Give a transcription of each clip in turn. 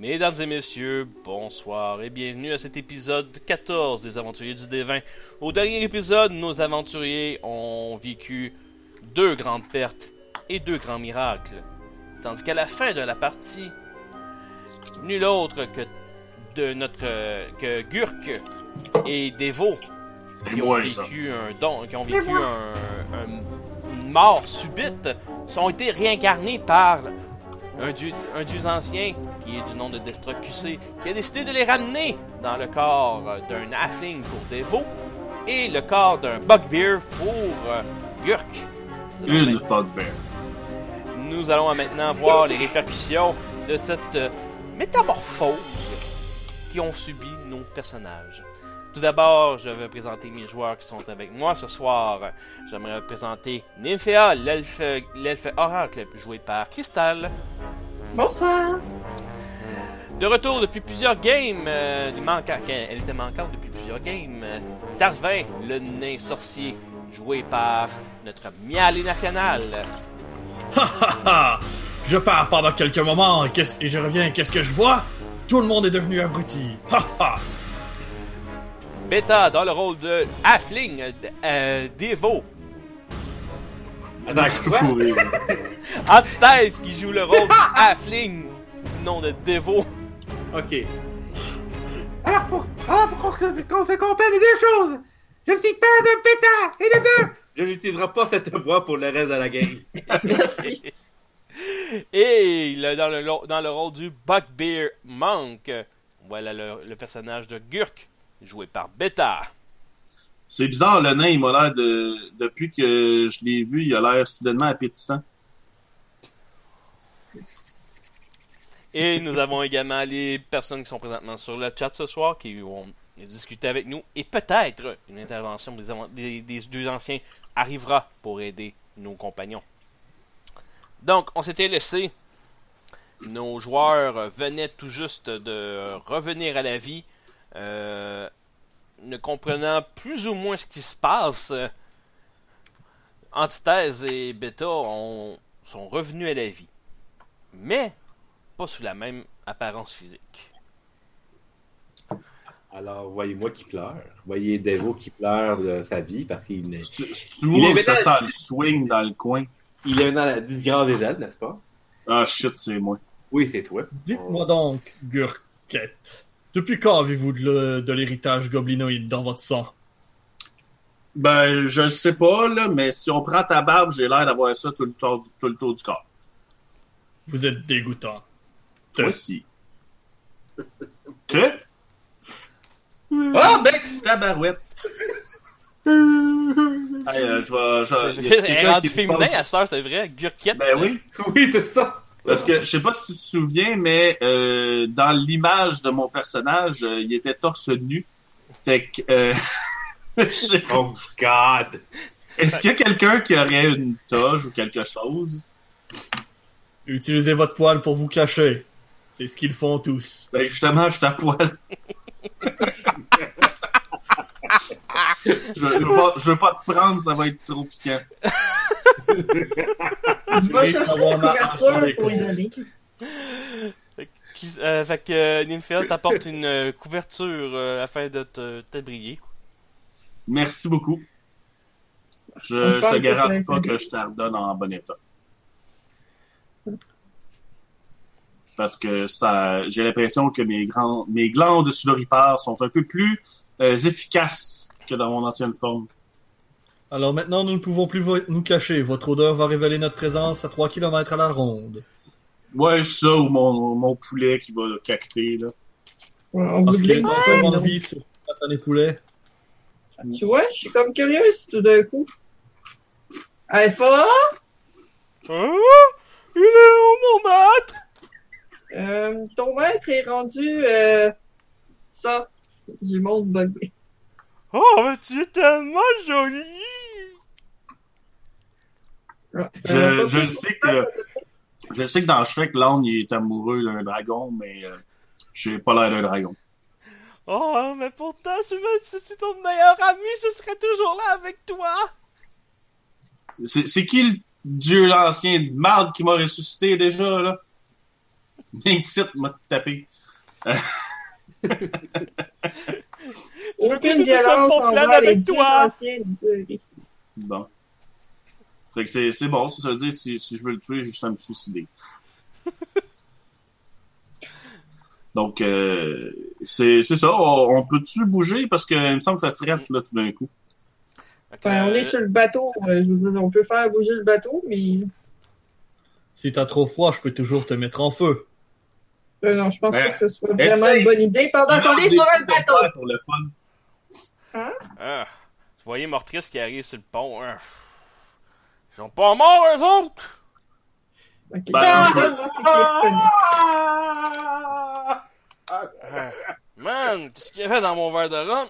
Mesdames et messieurs, bonsoir et bienvenue à cet épisode 14 des Aventuriers du D20. Au dernier épisode, nos aventuriers ont vécu 2 grandes pertes et 2 grands miracles. Tandis qu'à la fin de la partie, nul autre que Gurk et Devo qui ont vécu une mort subite, ont été réincarnés par un dieu ancien qui est du nom de Destra QC, qui a décidé de les ramener dans le corps d'un halfling pour Devo et le corps d'un bugbear pour Gurk. Une bugbear. Nous allons maintenant voir les répercussions de cette métamorphose qui ont subi nos personnages. Tout d'abord, je vais présenter mes joueurs qui sont avec moi ce soir. J'aimerais présenter Nymphea, l'elfe oracle, joué par Crystal. Bonsoir. De retour depuis plusieurs games, elle était manquante depuis plusieurs games, Darvin, le nain sorcier, joué par notre Mialé national. Ha ha ha! Je pars pendant quelques moments et je reviens, qu'est-ce que je vois? Tout le monde est devenu abruti. Ha ha! Beta, dans le rôle de halfling, Devo. Attends, je suis fourré. Antithèse, qui joue le rôle du halfling du nom de Devo. Ok. Alors pour qu'on comprenne les deux choses, je suis père de Beta et de deux. Je n'utiliserai pas cette voix pour le reste de la game. Merci. Et dans le rôle du Bugbear Monk, voilà le personnage de Gurk, joué par Beta. C'est bizarre, le nain, il m'a l'air de... Depuis que je l'ai vu, il a l'air soudainement appétissant. Et nous avons également les personnes qui sont présentement sur le chat ce soir, qui vont discuter avec nous. Et peut-être une intervention des 2 anciens arrivera pour aider nos compagnons. Donc, on s'était laissé. Nos joueurs venaient tout juste de revenir à la vie. Ne comprenant plus ou moins ce qui se passe, Antithèse et Beta sont revenus à la vie. Mais pas sous la même apparence physique. Alors, voyez-moi qui pleure. Voyez Devo qui pleure de sa vie parce qu'il est... Tu vois que ça sent le swing dans le coin? Il est dans la disgrâce des ailes, n'est-ce pas? Ah shit, c'est moi. Oui, c'est toi. Dites-moi donc, Gurkette, depuis quand avez-vous de l'héritage goblinoïde dans votre sang? Ben, je le sais pas, là, mais si on prend ta barbe, j'ai l'air d'avoir ça tout le tour du corps. Vous êtes dégoûtant. Toi aussi. Ah, ben, c'est tabarouette. Hey, Elle est rendue féminin à cette heure, c'est vrai, Gurkette. Ben oui. Oui, c'est ça. Parce que, je sais pas si tu te souviens, mais dans l'image de mon personnage, il était torse nu. Fait que... Oh God! Est-ce qu'il y a quelqu'un qui aurait une toge ou quelque chose? Utilisez votre poil pour vous cacher. C'est ce qu'ils font tous. Ben justement, je suis à poil. je veux pas te prendre, ça va être trop piquant. Je vais chercher la couverture pour y donner. Fait que Nymphea t'apporte une couverture afin de t'abriger. Merci beaucoup. Je te garantis pas que je te redonne en bon état. Parce que j'ai l'impression que mes glandes sudoripares sont un peu plus efficaces que dans mon ancienne forme. Alors maintenant, nous ne pouvons plus nous cacher. Votre odeur va révéler notre présence à 3 km à la ronde. Ouais, ça, ou mon poulet qui va le cacter, là. Parce qu'il est encore en vie sur les poulets. Tu vois, je suis comme curieuse tout d'un coup. Alpha? Hein? Il est où mon maître? Ton maître est rendu, ça. Du monde bugbear. Oh, mais tu es tellement jolie! Je sais que dans Shrek, l'âne, il est amoureux d'un dragon, mais j'ai pas l'air d'un dragon. Oh, mais pourtant, si je suis ton meilleur ami, je serai toujours là avec toi! C'est qui le dieu ancien de marde qui m'a ressuscité déjà, là? Viens ici, m'a tapé. Aucune tout ça violence pour plan envers les avec dieux toi. anciens du Bon. Fait que c'est bon, ça veut dire si je veux le tuer, j'ai juste à me suicider. Donc, c'est ça. On peut-tu bouger? Parce que il me semble que ça frette, là, tout d'un coup. Enfin, on est sur le bateau. Je veux dire, on peut faire bouger le bateau, mais... Si t'as trop froid, je peux toujours te mettre en feu. non, je pense Ouais. pas que ce soit vraiment Essaye. une bonne idée pendant qu'on est sur le bateau. Pour le fun. Ah, vous voyez Mortrice qui arrive sur le pont. Hein. Ils sont pas morts, eux autres! Ok. Ben, Ah, on peut- moi, c'est Clifton. Ah, man, qu'est-ce qu'il y avait dans mon verre de rhum?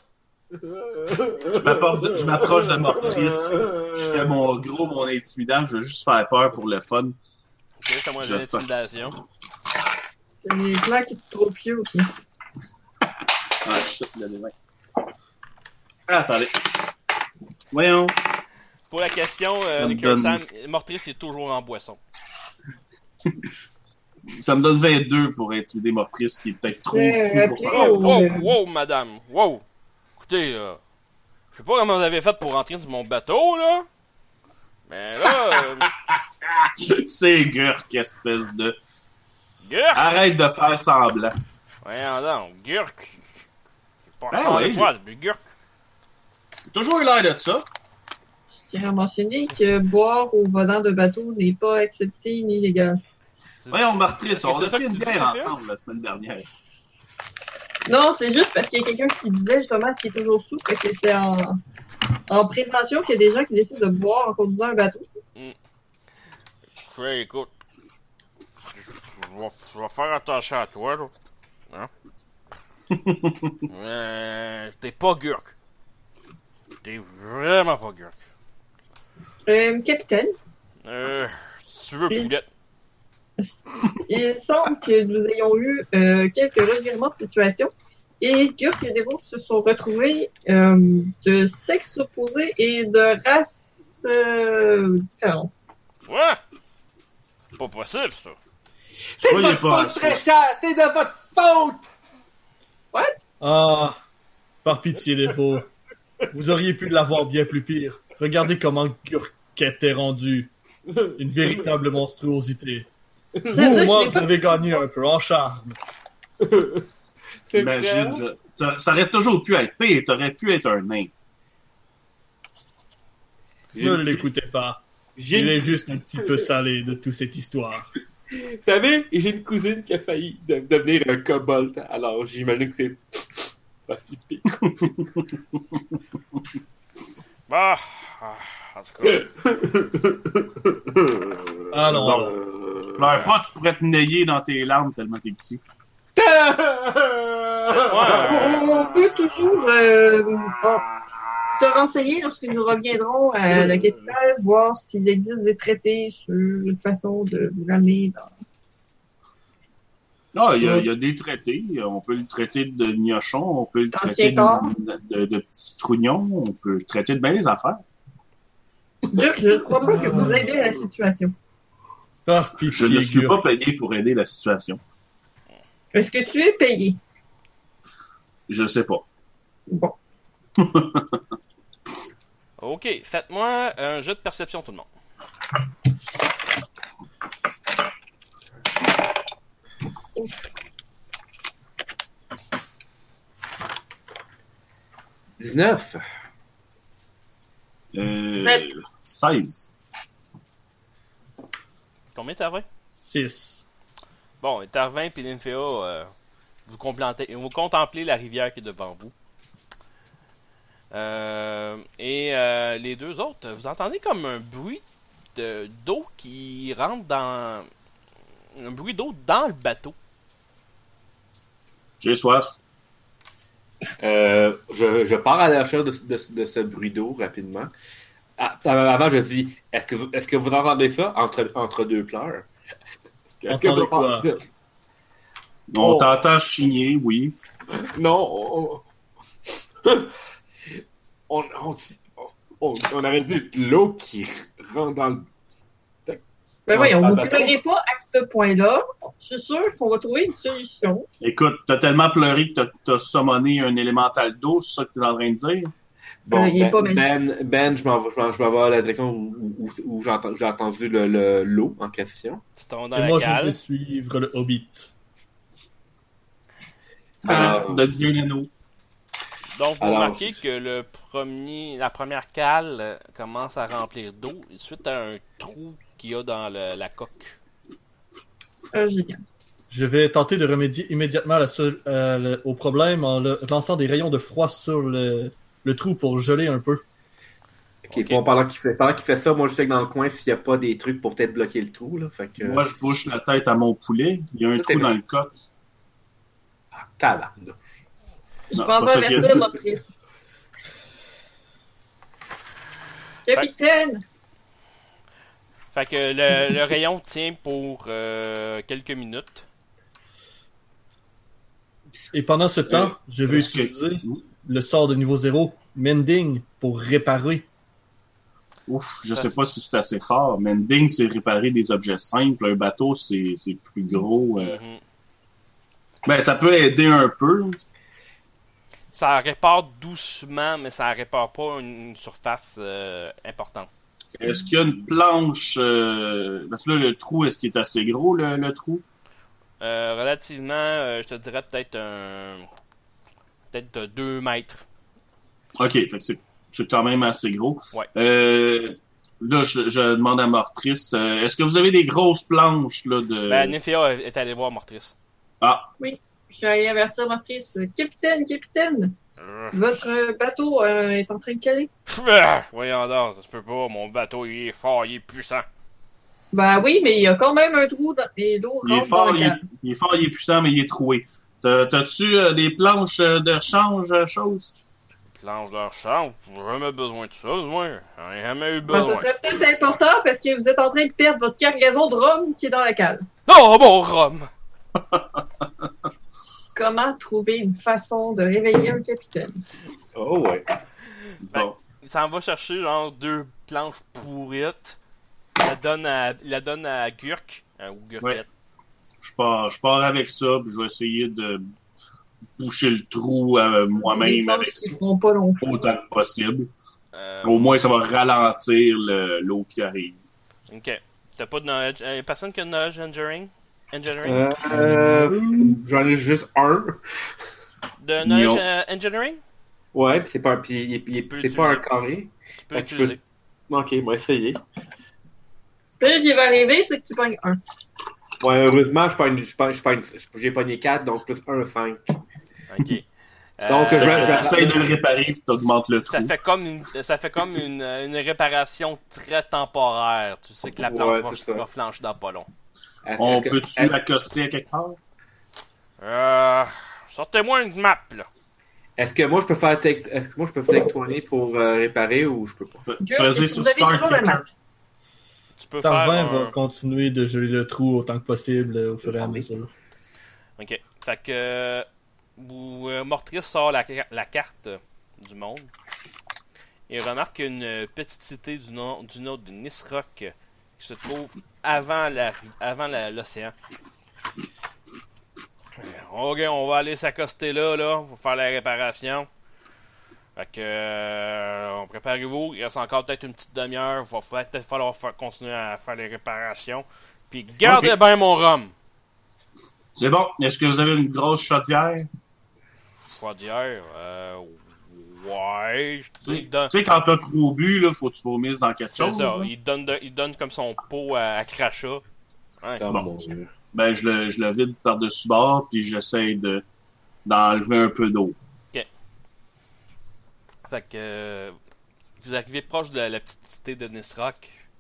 Je m'approche de Mortrice. Je fais mon intimidant. Je veux juste faire peur pour le fun. Ok, c'est moi j'ai Je l'intimidation. C'est les plans qui sont trop cute. Ah, shit, le devin. Ah, attendez. Voyons. Pour la question, me Nicolas donne- Sam, Mortrice est toujours en boisson. Ça me donne 22 pour intimider Mortrice, qui est peut-être trop fou pour ça. Wow, wow, wow, madame, wow! Écoutez, je sais pas comment vous avez fait pour rentrer sur mon bateau, là. Mais là, C'est Gurk, espèce de... Gurk! Arrête de faire semblant. Voyons donc, Gurk! C'est pas Ben fort oui, de toi, c'est Gurk! J'ai toujours eu l'air de ça. Je tiens à mentionner que boire au volant de bateau n'est pas accepté ni légal. Voyons, Mortrice, Est-ce que on c'est a ça fait que une tu dis, bière Phil? ensemble la semaine dernière. Non, c'est juste parce qu'il y a quelqu'un qui disait justement ce qui est toujours sous, fait que c'est en prévention qu'il y a des gens qui décident de boire en conduisant un bateau. Ouais, écoute, je vais faire attention à toi, là. Hein? T'es pas Gurk. T'es vraiment pas Gurk. Capitaine, Si tu veux, Oui. poulette. il semble que nous ayons eu quelques revirements de situation et Gurk et Devo se sont retrouvés de sexes opposés et de races différentes. Ouais! Pas possible, ça. Soyez pas très cher, c'est de votre faute! Ah, par pitié, les faux. Vous auriez pu l'avoir bien plus pire. Regardez comment Gurket est rendu. Une véritable monstruosité. Vous, au moins, vous avez gagné un peu en charme. Imagine, ça aurait toujours pu être pire, t'aurais pu être un nain. Ne l'écoutez pas. J'ai Il une- est juste un petit peu salé de toute cette histoire. Vous savez, j'ai une cousine qui a failli devenir un kobold, alors j'imagine que c'est pas si pire. Bah, en tout cas. Ah non. Bon. Pleure pas, tu pourrais te nailler dans tes larmes tellement t'es petit. On peut toujours se renseigner lorsque nous reviendrons à la capitale, voir s'il existe des traités sur une façon de vous ramener dans... Ah, il y a des traités. On peut le traiter de gnochon, on peut le traiter corps. de petit trognon, on peut le traiter de bien les affaires. Dirk, je ne crois pas que vous aidez la situation. Par Je pitié, ne suis Gurk. pas payé pour aider la situation. Est-ce que tu es payé? Je sais pas. Bon. Ok, faites-moi un jeu de perception, tout le monde. « 19. 16. Combien t'as 20? 6. Bon, Tarvin et Ninfea, vous contemplez la rivière qui est devant vous. Les deux autres, vous entendez comme un bruit d'eau qui rentre dans... Un bruit d'eau dans le bateau. J'ai soif. Je pars à la recherche de ce bruit d'eau rapidement. Ah, avant, je dis, est-ce que vous entendez ça entre deux pleurs? Est-ce que Entendez vous- quoi? On Oh. t'entend chigner, oui. Non, on aurait dit de l'eau qui rentre dans le... Ben voyons, Dans vous le ne bateau. pleurez pas ce point-là, je suis sûr qu'on va trouver une solution. Écoute, t'as tellement pleuré que t'as summoné un élémental d'eau, c'est ça que t'es en train de dire? Bon, il est pas magique. Ben, je m'en vais à la direction où j'ai entendu l'eau en question. Tu tombes dans Et la moi, je cale. vais suivre le Hobbit. Alors, Devient l'anneau. Donc, vous Alors, remarquez que la première cale commence à remplir d'eau suite à un trou qu'il y a dans la coque. Génial. Je vais tenter de remédier immédiatement au problème en lançant des rayons de froid sur le trou pour geler un peu. Ok. Bon, pendant qu'il fait ça, moi je check dans le coin s'il n'y a pas des trucs pour peut-être bloquer le trou. Là, fait que... Moi, je bouche la tête à mon poulet. Il y a un Tout trou est dans bien. le coq. Tabarnak. Je Non, m'en c'est pas vais ça qu'il a avertir dit. Motrice. Capitaine! Fait que le rayon tient pour quelques minutes. Et pendant ce temps, je vais est-ce que- utiliser le sort de niveau 0, Mending, pour réparer. Ouf, je Ça, sais pas si c'est assez fort. Mending, c'est réparer des objets simples. Un bateau, c'est plus gros. Mhm. Ben, ça peut aider un peu. Ça répare doucement, mais ça répare pas une surface importante. Est-ce qu'il y a une planche... Parce que là, le trou, est-ce qu'il est assez gros, le trou? Relativement, je te dirais peut-être 2 mètres. OK, fait que c'est quand même assez gros. Ouais. Là, je demande à Mortrice, est-ce que vous avez des grosses planches là de... Ben, Nymphia est allée voir Mortrice. Ah, Je suis allé avertir Motrice. Capitaine! Votre bateau est en train de caler. Voyons donc, ça se peut pas. Mon bateau, il est fort, il est puissant. Ben oui, mais il y a quand même un trou et l'eau il est rentre dans fort, la cale. il est fort, il est puissant, mais il est troué. T'as-tu des planches de rechange, choses? Planche de rechange, j'ai jamais besoin de ça, moi. J'en ai jamais eu Ben, ça besoin. serait peut-être important parce que vous êtes en train de perdre votre cargaison de rhum qui est dans la cale. Oh, bon rhum! Comment trouver une façon de réveiller un capitaine? Oh ouais. Bon. Il s'en va chercher, genre, 2 planches pourrites. Il la donne à Gurk, ou Gurket. Ouais. Je pars avec ça, puis je vais essayer de boucher le trou moi-même avec ça, Ils feront pas long feu. autant que possible. Au moins, ça va ralentir l'eau qui arrive. Ok. T'as pas de knowledge. Personne qui a de knowledge engineering? J'en ai juste un. De knowledge Non. engineering? Ouais, puis c'est pas un peux pas un utiliser. carré. Tu peux Fait que tu l'utiliser. Ok, on va essayer. Puis, ce qui va arriver, c'est que tu pognes un. Ouais, heureusement, j'ai pogné 4, donc plus 1, 5. Ok. Donc, je vais- Essaye de le réparer, puis t'augmentes le Ça trou. fait comme une réparation très temporaire. Tu sais que la planche Ouais, c'est ça. va flancher dans pas long. On Est-ce que- peut-tu est- l'accoster à quelque part? Sortez-moi une map, là. Est-ce que moi je peux faire take 20 pour réparer ou je peux pas? Peser Vous sur avez Start toujours la map. Kicker. Tu peux Tarvin faire va continuer de geler le trou autant que possible au fur et à mesure. Ok. Fait que Mortrice sort la carte du monde et remarque une petite cité du nom de Nisrock qui se trouve avant l'océan. Ok, on va aller s'accoster là, pour faire la réparation. Fait que, préparez-vous, il reste encore peut-être une petite demi-heure, il va peut-être falloir continuer à faire les réparations. Puis gardez Ok. bien mon rhum. C'est bon. Est-ce que vous avez une grosse chaudière? Chaudière, ouais, je te Tu dis, donne. sais, quand t'as trop bu, là, faut que tu vomisses dans quelque C'est chose. ça, là. il donne comme son pot à crachat. Ouais. Oh Bon. mon dieu. Ben, je le vide par-dessus bord, puis j'essaie d'enlever un peu d'eau. Fait que vous arrivez proche de la petite cité de Nisrock.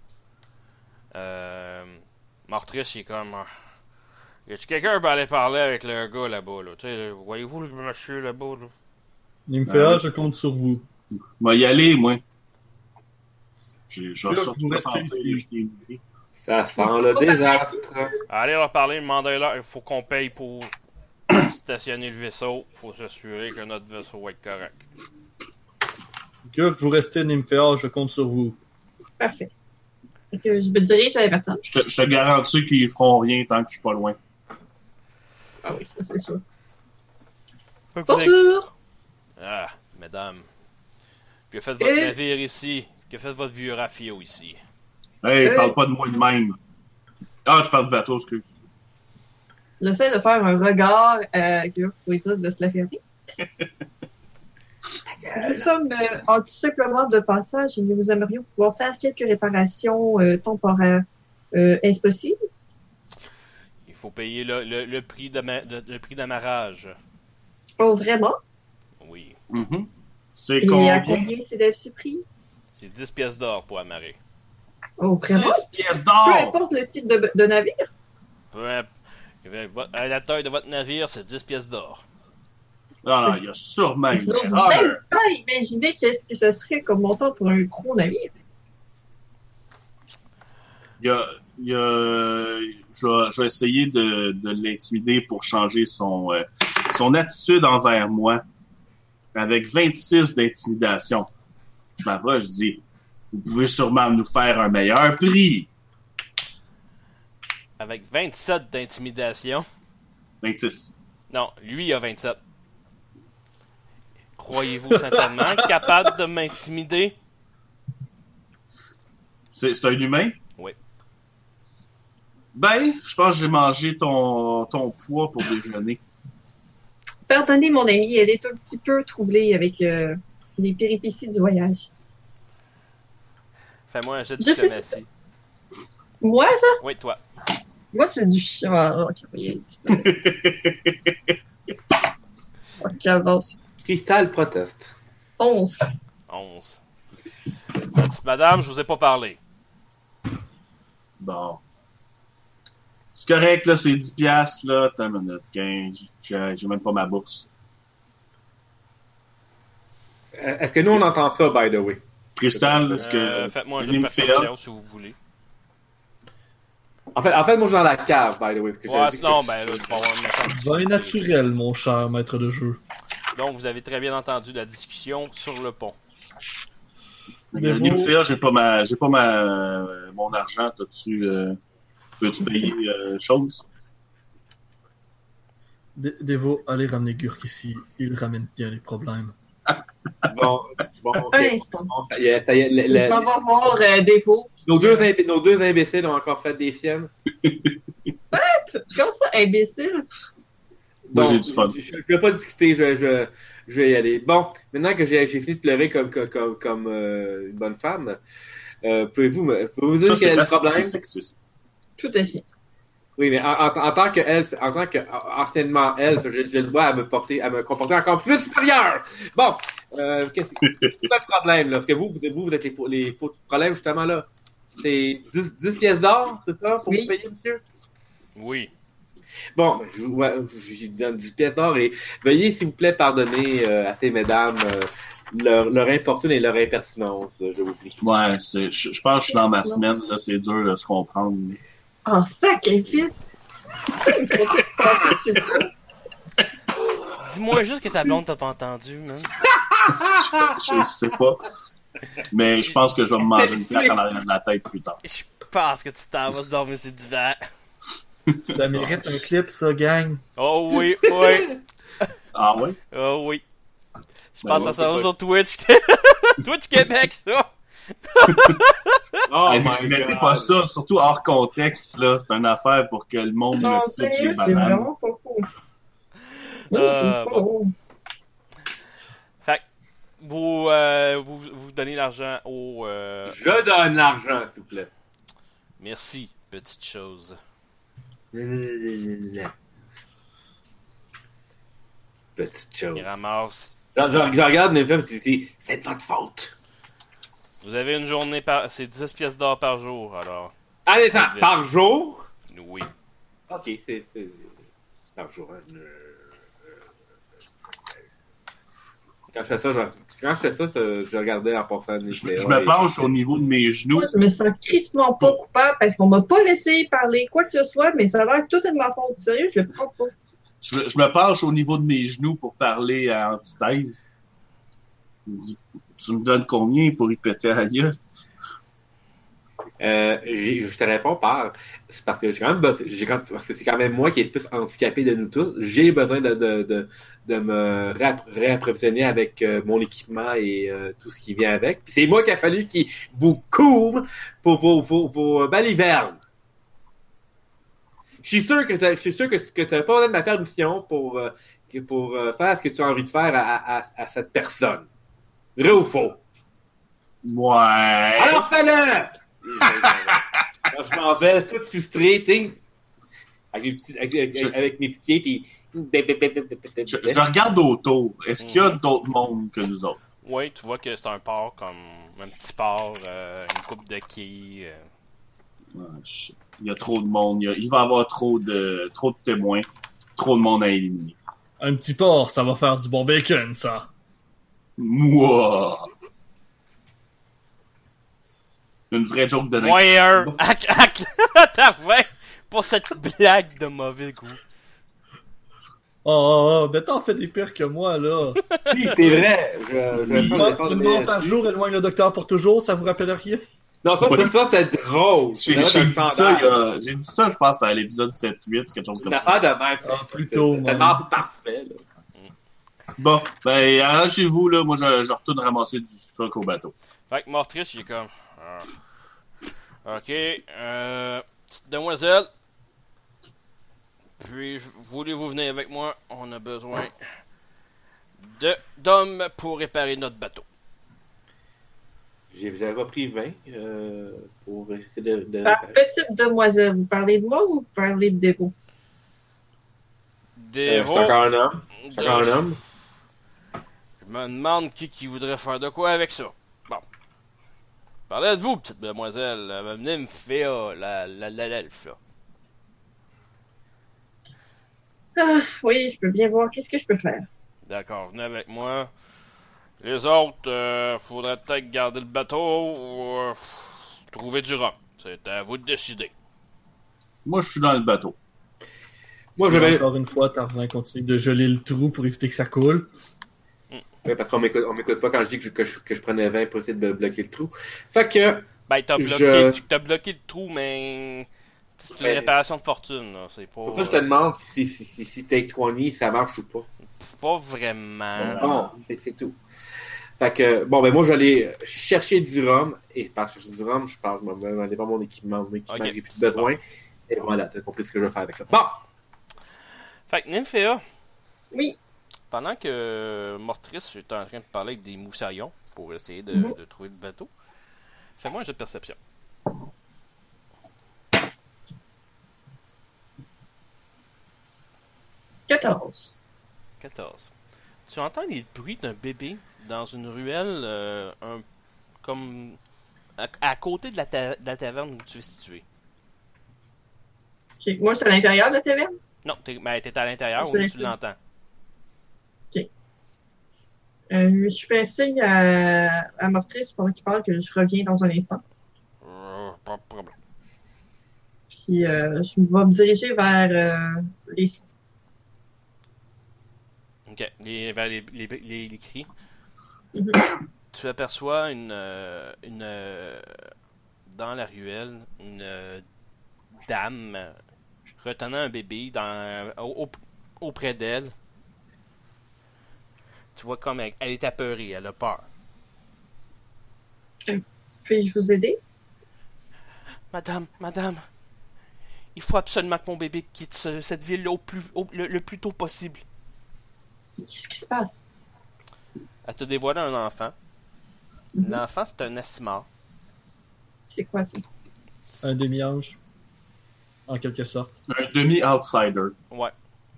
Mortrice, il est comme... y a-tu quelqu'un qui peut aller parler avec le gars là-bas, là? Tu sais, voyez-vous le monsieur là-bas, là? Nymphéa, je compte sur vous. Moi, y aller, moi. Je vais Là, surtout vous pas restez sentir ici. les jetés. Ça sent le désastre. Allez leur parler, demandez-leur, il faut qu'on paye pour stationner le vaisseau. Faut s'assurer que notre vaisseau va être correct. Que vous restez Nymphéa, je compte sur vous. Parfait. Fait que je me dirige à la personne. Je te garantis qu'ils feront rien tant que je suis pas loin. Ah oui, ça c'est sûr. Vous avez- Bonjour! Ah, mesdames. Que fait votre navire ici? Que fait votre vieux Rafio ici? Hey, parle pas de moi de même. Ah, tu parles de bateau, excuse. J'essaie de faire un regard Gurk pour lui dire de se la fermer. Nous sommes tout simplement de passage et nous aimerions pouvoir faire quelques réparations temporaires. Est-ce possible? Il faut payer le prix le prix d'amarrage. Oh, vraiment? Oui. Mhm. C'est Et à combien? combien s'élève ce prix? C'est 10 pièces d'or pour amarrer. Oh, vraiment? 10 pièces Peu d'or! importe le type de navire. À la taille de votre navire, c'est 10 pièces d'or. Non, il y a sûrement Je une n'ose erreur. même pas imaginer qu'est-ce que ça serait comme montant pour un gros navire. Je vais essayer de l'intimider pour changer son attitude envers moi. Avec 26 d'intimidation. Je m'approche, je dis, vous pouvez sûrement nous faire un meilleur prix. Avec 27 d'intimidation. 26. Non, lui a 27. Croyez-vous sincèrement capable de m'intimider? C'est un humain? Oui. Ben, je pense que j'ai mangé ton poids pour déjeuner. Pardonnez mon amie, elle est un petit peu troublée avec les péripéties du voyage. Fais-moi un jet de Je sais- diplomatie. Moi, ça? Oui, toi. Moi, c'est du chien. Ah, ok, oui. Ok, avance. Cristal proteste. 11. 11. Petite madame, je vous ai pas parlé. Bon. C'est correct, là, c'est 10 piastres, là. Attends une minute, 15. J'ai même pas ma bourse. Est-ce que nous, on entend ça, by the way? Cristal, est-ce que... Faites-moi un jeu venez de me faire perception si vous voulez. En fait, moi, je suis dans la cave, by the way. Parce que Ouais, j'avais dit sinon, que- ben là, tu vas avoir une méchante Vin discussion. naturel, mon cher maître de jeu. Donc, vous avez très bien entendu la discussion sur le pont. Venez me faire, j'ai pas mon argent. Peux-tu payer chose? Devo, allez ramener Gurk ici. Il ramène bien les problèmes. Bon, ok. Un instant. Bon, ça y est, On s'en va voir Défaut. nos deux imbéciles ont encore fait des siennes. Comment ça, imbécile? Moi, Donc, j'ai du fun. Je ne vais pas discuter, je vais y aller. Bon, maintenant que j'ai fini de pleurer comme une bonne femme, pouvez-vous dire Ça, quel est le c'est problème? sexiste. Tout à fait. Oui, mais en tant que elfe, en tant que anciennement elfe, je le dois à me comporter encore plus supérieur. Bon, c'est quoi le problème, là? Parce que vous êtes les faux problèmes, justement, là. C'est 10 pièces d'or, c'est ça, pour Oui. vous payer, monsieur? Oui. Bon, je vous donne 10 pièces d'or et veuillez, s'il vous plaît, pardonner à ces mesdames leur infortune et leur impertinence, je vous prie. Ouais, je pense que je suis dans ma semaine, là, c'est dur de se comprendre. En sacrifice! Dis-moi juste que ta blonde t'a pas entendu, man. Je sais pas. Mais je pense que je vais me manger une claque en arrière de la tête plus tard. Je pense que tu t'en vas se dormir sur du vent. Ça mérite un clip, ça, gang. Oh oui, oui. Ah ouais? Oh oui. Je Ben pense ouais, à ça c'est sur Twitch. Twitch Québec, ça. Oh Hey, my mettez God. pas ça, surtout hors contexte, là. C'est une affaire pour que le monde Non, me pitche sérieux, des c'est bananes. vraiment pas cool. Bon. Fait que vous donnez l'argent au... Je donne l'argent, s'il vous plaît. Merci, petite chose. Petite chose. Il ramasse. Je regarde mes femmes et je dis, c'est de votre faute. Vous avez une journée c'est 10 pièces d'or par jour, alors. Allez, ça, Vite. par jour? Oui. Ok, c'est par jour. Hein. Quand je fais ça, je regardais en passant les Je me penche au niveau de mes genoux. Moi, je me sens crissement pas coupable parce qu'on m'a pas laissé parler quoi que ce soit, mais ça a l'air que tout est de ma faute. Sérieux, je le prends pas. Je me penche au niveau de mes genoux pour parler à antithèse. Il me dit, tu me donnes combien pour y péter à la gueule? Je te réponds c'est parce que parce que c'est quand même moi qui est le plus handicapé de nous tous. J'ai besoin de me réapprovisionner avec mon équipement et tout ce qui vient avec. Puis c'est moi qui a fallu qu'il vous couvre pour vos balivernes. Je suis sûr que tu n'as pas besoin de ma permission pour faire ce que tu as envie de faire à cette personne. Vrai ou faux? Ouais. Alors fais-le! Je m'en vais tout frustré, tu sais, avec mes petits pieds, puis... Je regarde autour. Est-ce qu'il y a d'autres mondes que nous autres? Oui, tu vois que c'est un port comme un petit port, une coupe de quilles. Il y a trop de monde. Il va y avoir trop de témoins. Trop de monde à éliminer. Un petit porc, ça va faire du bon bacon, ça. Mouah! Une vraie joke de Moyen! À ta fin! Pour cette blague de mauvais goût. Ben t'en fais des pires que moi, là. Oui, c'est vrai. Une mort par jour éloigne le docteur pour toujours, ça vous rappelle rien? Non, ça, c'est drôle. J'ai dit ça, je pense, à l'épisode 7-8, quelque chose comme ça. De même. Plutôt, c'est mort parfait, là. Bon, ben, arrangez-vous, là. Moi, je retourne ramasser du stock au bateau. Fait que Mortrice, il est comme... Ok, petite demoiselle. Puis, voulez-vous venir avec moi? On a besoin d'hommes pour réparer notre bateau. J'avais pas pris 20 pour essayer de... Petite demoiselle, vous parlez de moi ou vous parlez de Dévo? Dévo... c'est encore un homme. C'est encore un homme. Je me demande qui voudrait faire de quoi avec ça. Bon. Parlez de vous, petite demoiselle. Venez me faire l'elfe, là. Ah, oui, je peux bien voir. Qu'est-ce que je peux faire? D'accord, venez avec moi. Les autres, faudrait peut-être garder le bateau ou trouver du rhum. C'est à vous de décider. Moi, je suis dans le bateau. Moi, je vais... Encore une fois, Tarzan continue de geler le trou pour éviter que ça coule. Oui, parce qu'on m'écoute pas quand je dis que je prenais 20 pour essayer de bloquer le trou. Fait que... Ben, t'as bloqué le trou, mais... C'est une réparation de fortune, là. C'est pas... Pour ça, je te demande si Take 20, ça marche ou pas. Pas vraiment. Non, c'est tout. Fait que, bon, ben moi, j'allais chercher du rhum. Et par chercher du rhum, je vais aller voir mon équipement. Okay, j'ai plus besoin. Bon. Et voilà, t'as compris ce que je vais faire avec ça. Bon! Fait que Nymphéa. Oui. Pendant que Mortrice est en train de parler avec des moussaillons pour essayer de trouver le bateau, fais-moi un jeu de perception. 14. Tu entends les bruits d'un bébé dans une ruelle comme à côté de la taverne où tu es situé. Okay. Moi, je suis à l'intérieur de la taverne? Non, t'es à l'intérieur ou tu l'entends? Ok. Je fais signe à Mortrice pendant qu'il parle que je reviens dans un instant. Pas de problème. Puis je vais me diriger vers les... Ok, vers les cris. Mm-hmm. Tu aperçois dans la ruelle une dame retenant un bébé auprès d'elle. Tu vois comme elle est apeurée, elle a peur. Puis-je vous aider? Madame, il faut absolument que mon bébé quitte cette ville le plus tôt possible. Qu'est-ce qui se passe? Elle te dévoile un enfant. Mm-hmm. L'enfant, c'est un Assimar. C'est quoi ça? Un demi-ange. En quelque sorte. Un demi-outsider. Ouais.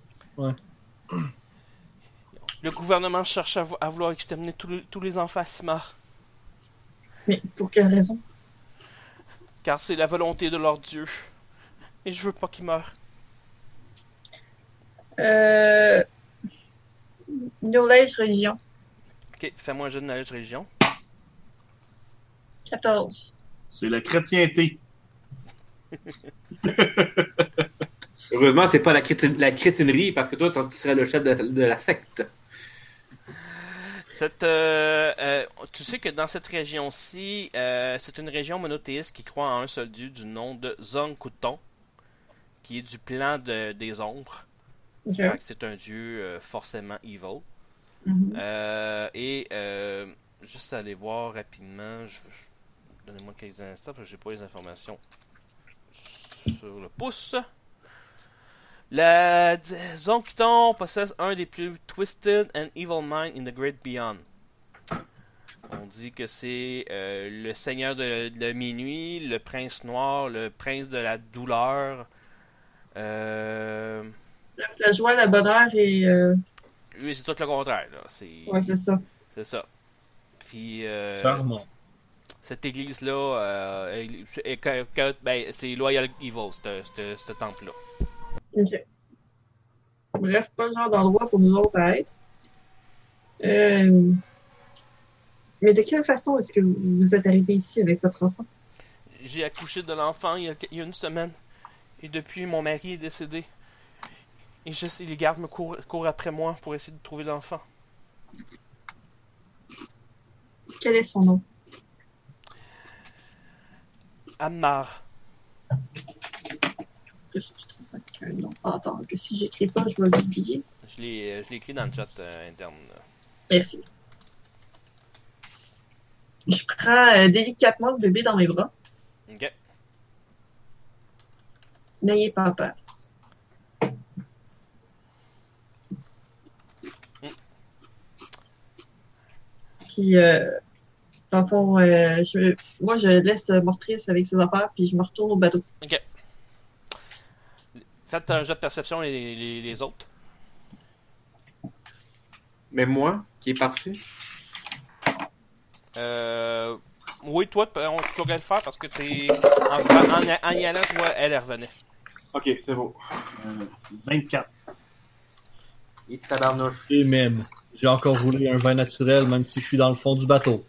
Le gouvernement cherche à vouloir exterminer tous les enfants Assimar. Mais pour quelle raison? Car c'est la volonté de leur dieu. Et je veux pas qu'ils meurent. Knowledge religion. Ok, fais-moi un jeu de knowledge religion. 14. C'est la chrétienté. Heureusement, c'est pas la crétinerie, parce que toi, tu serais le chef de la secte. Tu sais que dans cette région-ci, c'est une région monothéiste qui croit en un seul dieu du nom de Zong-Kuton, qui est du clan des ombres. Ok. Fait que c'est un dieu forcément evil. Mhm. Juste aller voir rapidement, donnez-moi quelques instants parce que j'ai pas les informations sur le pouce. La Zong-Kuton possède un des plus twisted and evil minds in the Great Beyond. On dit que c'est le seigneur de minuit, le prince noir, le prince de la douleur. La joie, la bonheur et... Lui, c'est tout le contraire. Là. Ouais, c'est ça. C'est ça. Puis, Charmant. cette église-là, c'est Loyal Evil, ce temple-là. Ok. Bref, pas le genre d'endroit pour nous autres à être. Mais de quelle façon est-ce que vous êtes arrivé ici avec votre enfant? J'ai accouché de l'enfant il y a une semaine. Et depuis, mon mari est décédé. Et les gardes me courent après moi pour essayer de trouver l'enfant. Quel est son nom? Ammar. Je trouve pas qu'il y a un nom. Ah, attends, que si j'écris pas, je vais l'oublier. Je l'ai écrit dans le chat interne. Merci. Je prends délicatement le bébé dans mes bras. Ok. N'ayez pas peur. Puis, dans le fond, moi, je laisse Mortrice avec ses affaires, puis je me retourne au bateau. Ok. Faites un jeu de perception les autres. Mais moi, qui est parti? Oui, toi, on pourrait le faire parce que t'es. En y allant, toi, elle revenait. Ok, c'est beau. 24. Et tabarnouche. Et même, j'ai encore roulé un vin naturel même si je suis dans le fond du bateau.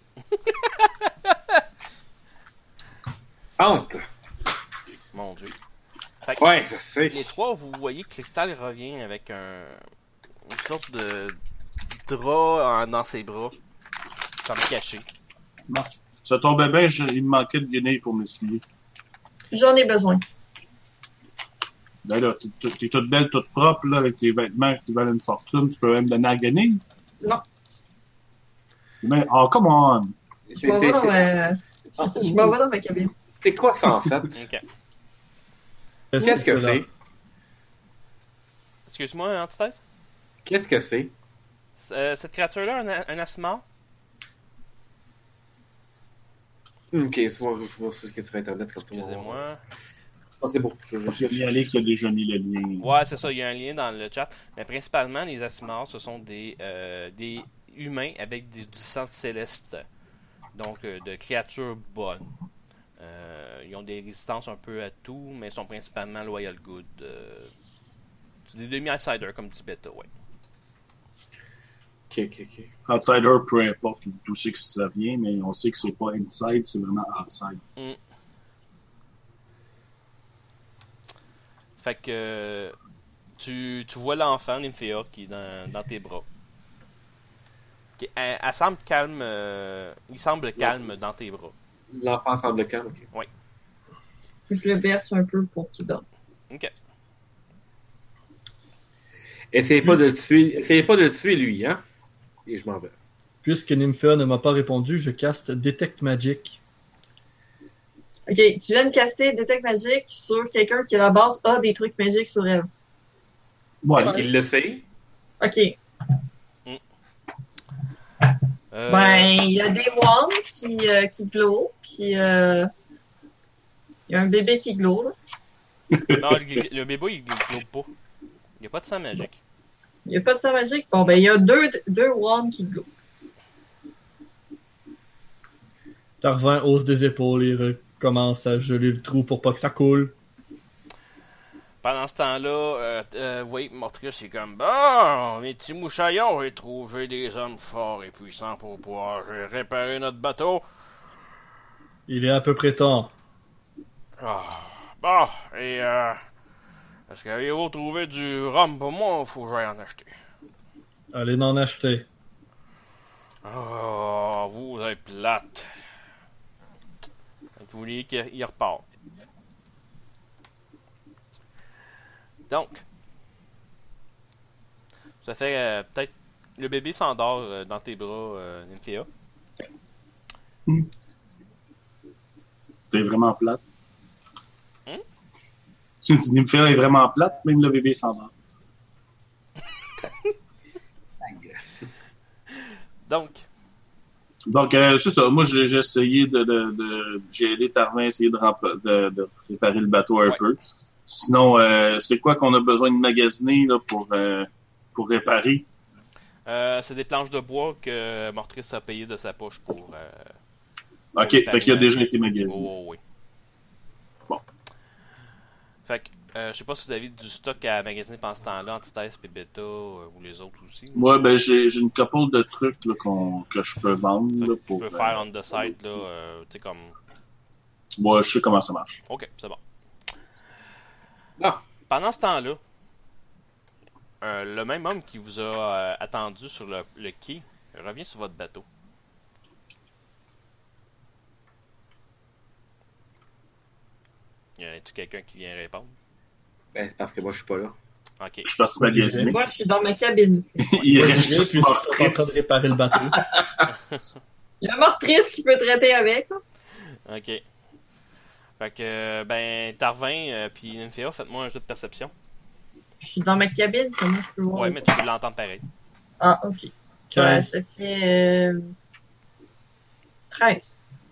Honte! Mon Dieu. Fait que Ouais, je sais. les trois, vous voyez que Cristal revient avec une sorte de drap dans ses bras, comme caché. Bon. Ça tombait bien, il me manquait de guenilles pour me suivre. J'en ai besoin. Ben là, t'es toute belle, toute propre, là, avec tes vêtements qui valent une fortune. Tu peux même donner à la guenille? Non. Mais, oh, come on! Je m'en vais dans ma cabine. C'est quoi ça, en fait? Ok. Qu'est-ce que c'est? Excuse-moi, Antithèse? Qu'est-ce que c'est? Cette créature-là, un Asimar? Ok, je vois ce que sur Internet. Excusez-moi. Oh, c'est bon. Il y a qui a déjà mis le lien. Ouais, c'est ça, il y a un lien dans le chat. Mais principalement, les Asimars, ce sont des humains avec du sang céleste. Donc, de créatures bonnes. Ils ont des résistances un peu à tout, mais sont principalement loyal good. C'est des demi-outsiders, comme dit Beta, ouais. Ok. Outsider, peu importe d'où c'est que ça vient, mais on sait que c'est pas inside, c'est vraiment outside. Fait que tu vois l'enfant, Nymphéa, qui est dans tes bras. Elle semble calme. Il semble calme dans tes bras. L'enfant semble calme, ok. Oui. Je le berce un peu pour qu'il dorme. Ok. Essayez pas de le tuer, lui, hein? Et je m'en vais. Puisque Nymphéa ne m'a pas répondu, je caste Detect Magic. Ok, tu viens de caster Detect Magic sur quelqu'un qui, à la base, a des trucs magiques sur elle. Ouais. Est-ce qu'il le sait? Ok. Ben, il y a des wands qui glow, puis il y a un bébé qui glow, là. Non, le bébé, il globe pas. Il n'y a pas de sang magique. Il n'y a pas de sang magique. Bon, ben, il y a deux wands qui glow. Tarvin hausse des épaules et recommence à geler le trou pour pas que ça coule. Pendant ce temps-là, oui, Mortrice est comme bon, mes petits mouchaillons, j'ai trouvé des hommes forts et puissants pour pouvoir réparer notre bateau. Il est à peu près temps. Bon, et est-ce qu'avez-vous trouvé du rhum pour moi ou faut que j'aille en acheter? Allez en acheter. Oh, vous êtes plate. Vous voulez qu'il repart. Donc, ça fait peut-être... Le bébé s'endort dans tes bras, Nymphia. T'es vraiment plate. Tu me dis, Nymphia est vraiment plate, même le bébé s'endort. Donc, c'est ça. Moi, j'ai essayé j'ai aidé Tarvin à essayer de réparer le bateau un peu. Sinon, c'est quoi qu'on a besoin de magasiner là, pour réparer? C'est des planches de bois que Mortrice a payé de sa poche pour OK, fait qu'il a déjà été magasiné. Oh, oui. Bon. Fait que, je sais pas si vous avez du stock à magasiner pendant ce temps-là, Antithèse, Beta, ou les autres aussi. Ouais, ben j'ai une couple de trucs là, que je peux vendre. Fait Là, que pour, tu peux faire on the side, là, tu sais, comme... Ouais, je sais comment ça marche. Ok, c'est bon. Non. Pendant ce temps-là, le même homme qui vous a attendu sur le quai revient sur votre bateau. Y a-t-il quelqu'un qui vient répondre? Ben, c'est parce que moi, je suis pas là. Ok. Je suis parti magasiner. Moi, je suis dans ma cabine. Il Moi, reste je juste suis en train de Mortrice. réparer le bateau. Il y a Mortrice qui peut traiter avec. Là. Ok. Fait que, ben, Tarvin puis Nymphia, faites-moi un jeu de perception. Je suis dans ma cabine, comment je peux voir? Ouais, mais tu peux l'entendre pareil. Ah, ok. Ouais, 15. ça fait 13.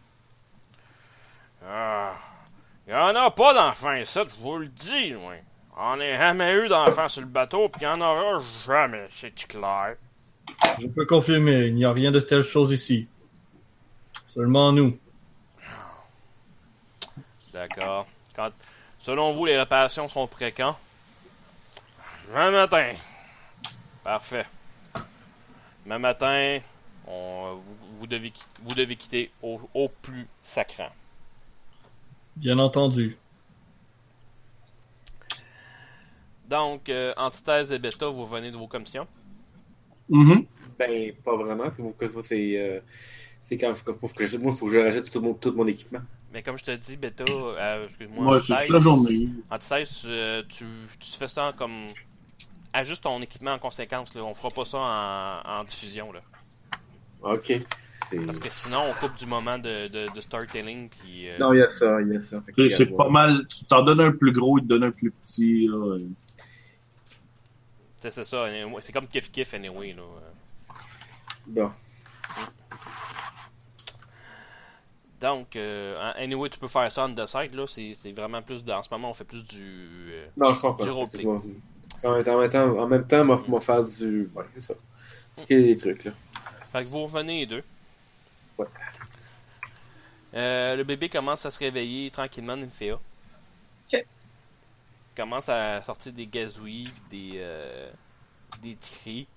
Ah. Il y en a pas d'enfants ici, je vous le dis, moi. On n'a jamais eu d'enfants sur le bateau, puis il y en aura jamais, c'est clair. Je peux confirmer, il n'y a rien de telle chose ici. Seulement nous. D'accord. Selon vous, les réparations sont prêtes quand? Demain matin. Parfait. Demain matin, vous devez quitter au plus sacrant. Bien entendu. Donc, Antithèse et Beta, vous venez de vos commissions? Mhm. Ben, pas vraiment. Parce que c'est quand moi, il faut que je rachète tout mon équipement. Mais comme je te dis, Beta, excuse-moi, Moi, c'est toute la journée. Antithèse, tu fais ça comme... Ajuste ton équipement en conséquence, là. On fera pas ça en diffusion, là. OK. Parce que sinon, on coupe du moment de storytelling, puis... Non, il y a ça. Fait que, C'est regarde, pas mal. Tu t'en donnes un plus gros, il te donne un plus petit. Là. C'est ça, anyway. C'est comme Kif anyway, là. Bon. Donc, anyway, tu peux faire ça on the side, là. C'est vraiment plus... En ce moment, on fait plus du... Non, je comprends. Du roleplay. En même temps, m'en faire du... Ouais, c'est ça. Il y a des trucs, là. Fait que vous revenez les deux. Ouais. Le bébé commence à se réveiller tranquillement, Nymphia. Ok. Commence à sortir des gazouilles, des cris.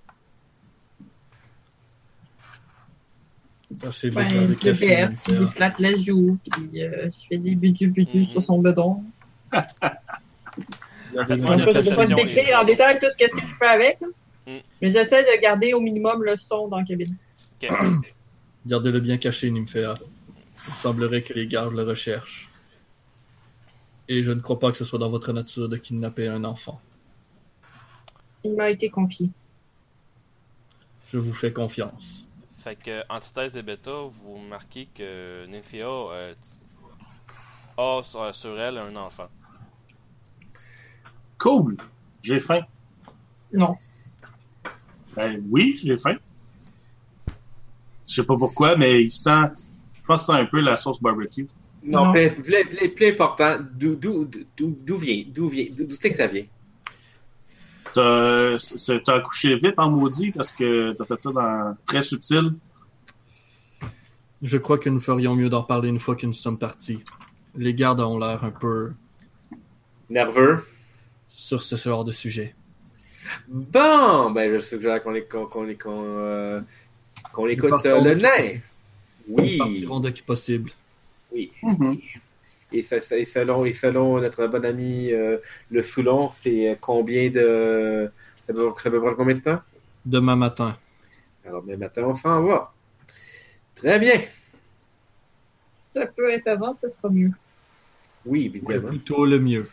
J'essaie de Ben, le je cacher. BF, il flatte la joue, puis je fais des butus sur son bedon. Faites-moi Je une peux pas perception, te décrire les en autres. détail tout ce que je fais avec. Là. Mm. Mais j'essaie de garder au minimum le son dans la cabine. Ok. Gardez-le bien caché, Nymphea. Il semblerait que les gardes le recherchent. Et je ne crois pas que ce soit dans votre nature de kidnapper un enfant. Il m'a été confié. Je vous fais confiance. Fait que, Antithèse et Beta, vous remarquez que Nymphia a sur elle un enfant. Cool. J'ai faim. Non. Ben oui, j'ai faim. Je sais pas pourquoi, mais il sent... Je pense que c'est un peu la sauce barbecue. Non, Non. plus important, d'où c'est que ça vient? T'as accouché vite en maudit parce que t'as fait ça dans très subtil. Je crois que nous ferions mieux d'en parler une fois que nous sommes partis. Les gardes ont l'air un peu Nerveux? sur ce genre de sujet. Bon, ben je suggère qu'on écoute partons le de qui nain. Nous Oui, partirons dès que possible. oui. Mhm. Et selon notre bon ami le Soulon, c'est combien de... Ça peut prendre combien de temps? Demain matin. Alors, demain matin, on s'en va. Très bien. Ça peut être avant, ce sera mieux. Oui, Ouais, évidemment. plutôt le mieux.